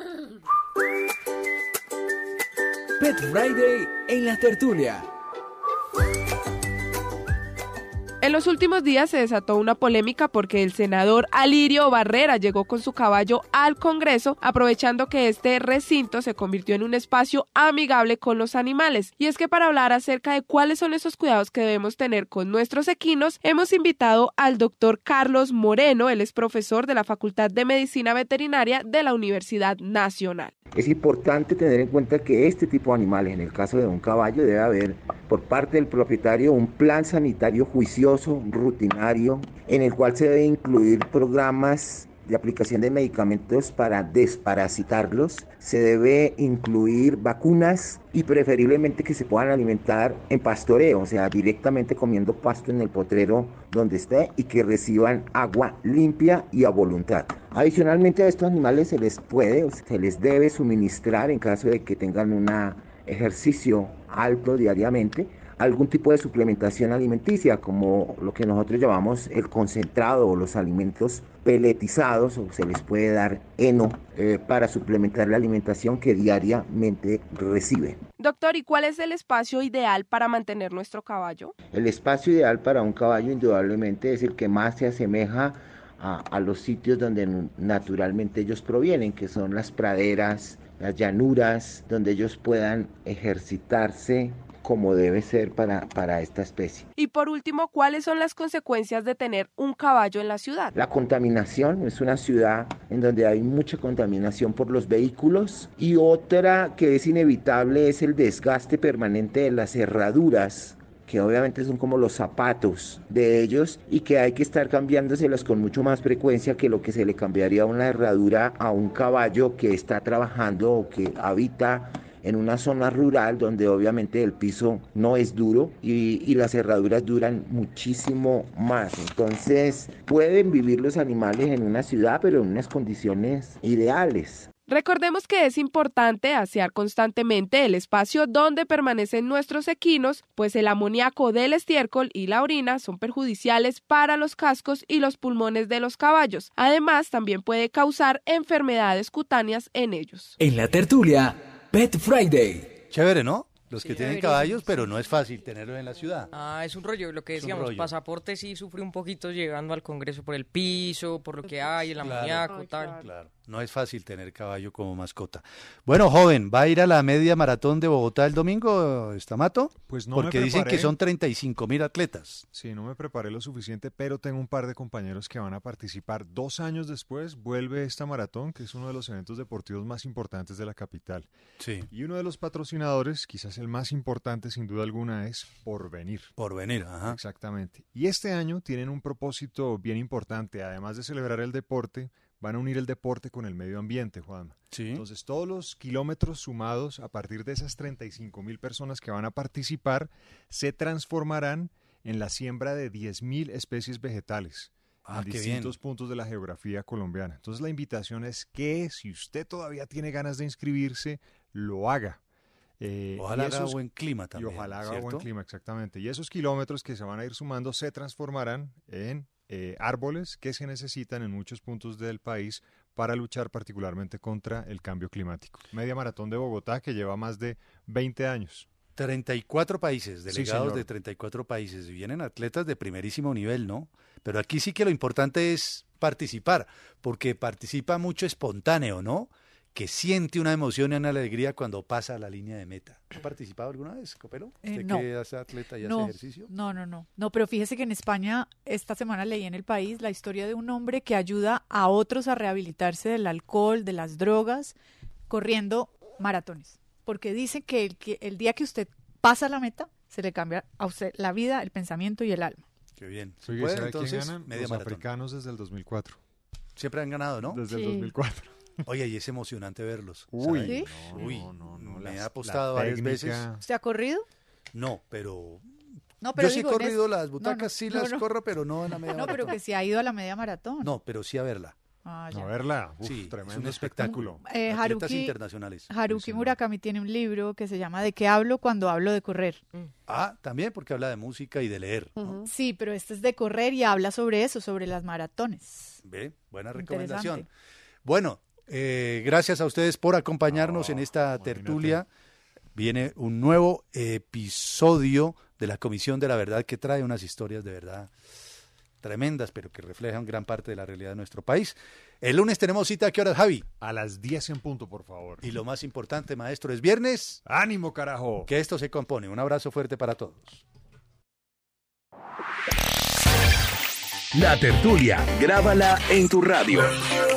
Pet Friday en la tertulia. En los últimos días se desató una polémica porque el senador Alirio Barrera llegó con su caballo al Congreso, aprovechando que este recinto se convirtió en un espacio amigable con los animales. Y es que para hablar acerca de cuáles son esos cuidados que debemos tener con nuestros equinos, hemos invitado al doctor Carlos Moreno. Él es profesor de la Facultad de Medicina Veterinaria de la Universidad Nacional. Es importante tener en cuenta que este tipo de animales, en el caso de un caballo, debe haber por parte del propietario un plan sanitario juicioso, rutinario, en el cual se debe incluir programas de aplicación de medicamentos para desparasitarlos, se debe incluir vacunas y preferiblemente que se puedan alimentar en pastoreo, o sea, directamente comiendo pasto en el potrero donde esté y que reciban agua limpia y a voluntad. Adicionalmente a estos animales se les debe suministrar, en caso de que tengan un ejercicio alto diariamente, algún tipo de suplementación alimenticia, como lo que nosotros llamamos el concentrado o los alimentos peletizados, o se les puede dar heno para suplementar la alimentación que diariamente reciben. Doctor, ¿y cuál es el espacio ideal para mantener nuestro caballo? El espacio ideal para un caballo indudablemente es el que más se asemeja a los sitios donde naturalmente ellos provienen, que son las praderas, las llanuras, donde ellos puedan ejercitarse como debe ser para esta especie. Y por último, ¿cuáles son las consecuencias de tener un caballo en la ciudad? La contaminación, es una ciudad en donde hay mucha contaminación por los vehículos, y otra que es inevitable es el desgaste permanente de las herraduras, que obviamente son como los zapatos de ellos y que hay que estar cambiándoselas con mucho más frecuencia que lo que se le cambiaría una herradura a un caballo que está trabajando o que habita en una zona rural donde obviamente el piso no es duro y las herraduras duran muchísimo más. Entonces pueden vivir los animales en una ciudad, pero en unas condiciones ideales. Recordemos que es importante asear constantemente el espacio donde permanecen nuestros equinos, pues el amoníaco del estiércol y la orina son perjudiciales para los cascos y los pulmones de los caballos. Además, también puede causar enfermedades cutáneas en ellos. En la tertulia, Pet Friday. Chévere, ¿no? Los que tienen chévere, caballos, sí. pero no es fácil tenerlo en la ciudad. Es un rollo, lo que Es un decíamos, rollo. pasaporte sí sufre un poquito llegando al Congreso por el piso, por lo que hay, el amoníaco, tal. Claro, no es fácil tener caballo como mascota. Bueno, joven, ¿va a ir a la media maratón de Bogotá el domingo, Estamato? Pues no Porque me dicen que preparé. son 35.000 atletas. Sí, no me preparé lo suficiente, pero tengo un par de compañeros que van a participar. 2 años después vuelve esta maratón, que es uno de los eventos deportivos más importantes de la capital. Sí. Y uno de los patrocinadores, quizás el más importante sin duda alguna, es Porvenir. Porvenir, ajá. Exactamente. Y este año tienen un propósito bien importante. Además de celebrar el deporte, van a unir el deporte con el medio ambiente, Juanma. Sí. Entonces, todos los kilómetros sumados a partir de esas 35.000 personas que van a participar se transformarán en la siembra de 10.000 especies vegetales en qué distintos puntos de la geografía colombiana. Entonces, la invitación es que si usted todavía tiene ganas de inscribirse, lo haga. Ojalá haga buen clima también. Y ojalá haga ¿cierto? buen clima, exactamente. Y esos kilómetros que se van a ir sumando se transformarán en árboles que se necesitan en muchos puntos del país para luchar particularmente contra el cambio climático. Media Maratón de Bogotá, que lleva más de 20 años. 34 países, Sí, delegados señor. de 34 países. Y vienen atletas de primerísimo nivel, ¿no? Pero aquí sí que lo importante es participar, porque participa mucho espontáneo, ¿no? Que siente una emoción y una alegría cuando pasa la línea de meta. ¿Ha participado alguna vez, Copelo? ¿Usted No. que hace atleta y hace No, ejercicio? no. No, pero fíjese que en España, esta semana leí en El País la historia de un hombre que ayuda a otros a rehabilitarse del alcohol, de las drogas, corriendo maratones. Porque dice que el día que usted pasa la meta, se le cambia a usted la vida, el pensamiento y el alma. Qué bien. Oye, Bueno, ¿sabe quién entonces, ganan? media Los maratón. africanos desde el 2004. Siempre han ganado, ¿no? Desde el Sí. 2004. Oye, y es emocionante verlos. Uy, ¿sabe? ¿Sí? Uy, no, me la ha apostado varias técnica. veces. ¿Usted ha corrido? No, pero... No, pero yo sí he digo, en corrido es- las butacas, no, sí no, las no. corro, pero no en la media No, pero maratón. que se ha ido a la media maratón. No, pero sí a verla. Ah, A ya. verla. Uf, Sí, es tremendo un espectáculo. Eh, Atletas Haruki- internacionales. Haruki Murakami tiene un libro que se llama ¿De qué hablo cuando hablo de correr? Ah, también porque habla de música y de leer. ¿no? Sí, pero este es de correr y habla sobre eso, sobre las maratones. Ve, buena Interesante. recomendación. Bueno, gracias a ustedes por acompañarnos en esta tertulia. Viene un nuevo episodio de la Comisión de la Verdad que trae unas historias de verdad tremendas, pero que reflejan gran parte de la realidad de nuestro país. El lunes tenemos cita, ¿a qué horas, Javi? A las 10 en punto, por favor. Y lo más importante, maestro, es viernes. ¡Ánimo, carajo! Que esto se compone. Un abrazo fuerte para todos. La tertulia, grábala en tu radio.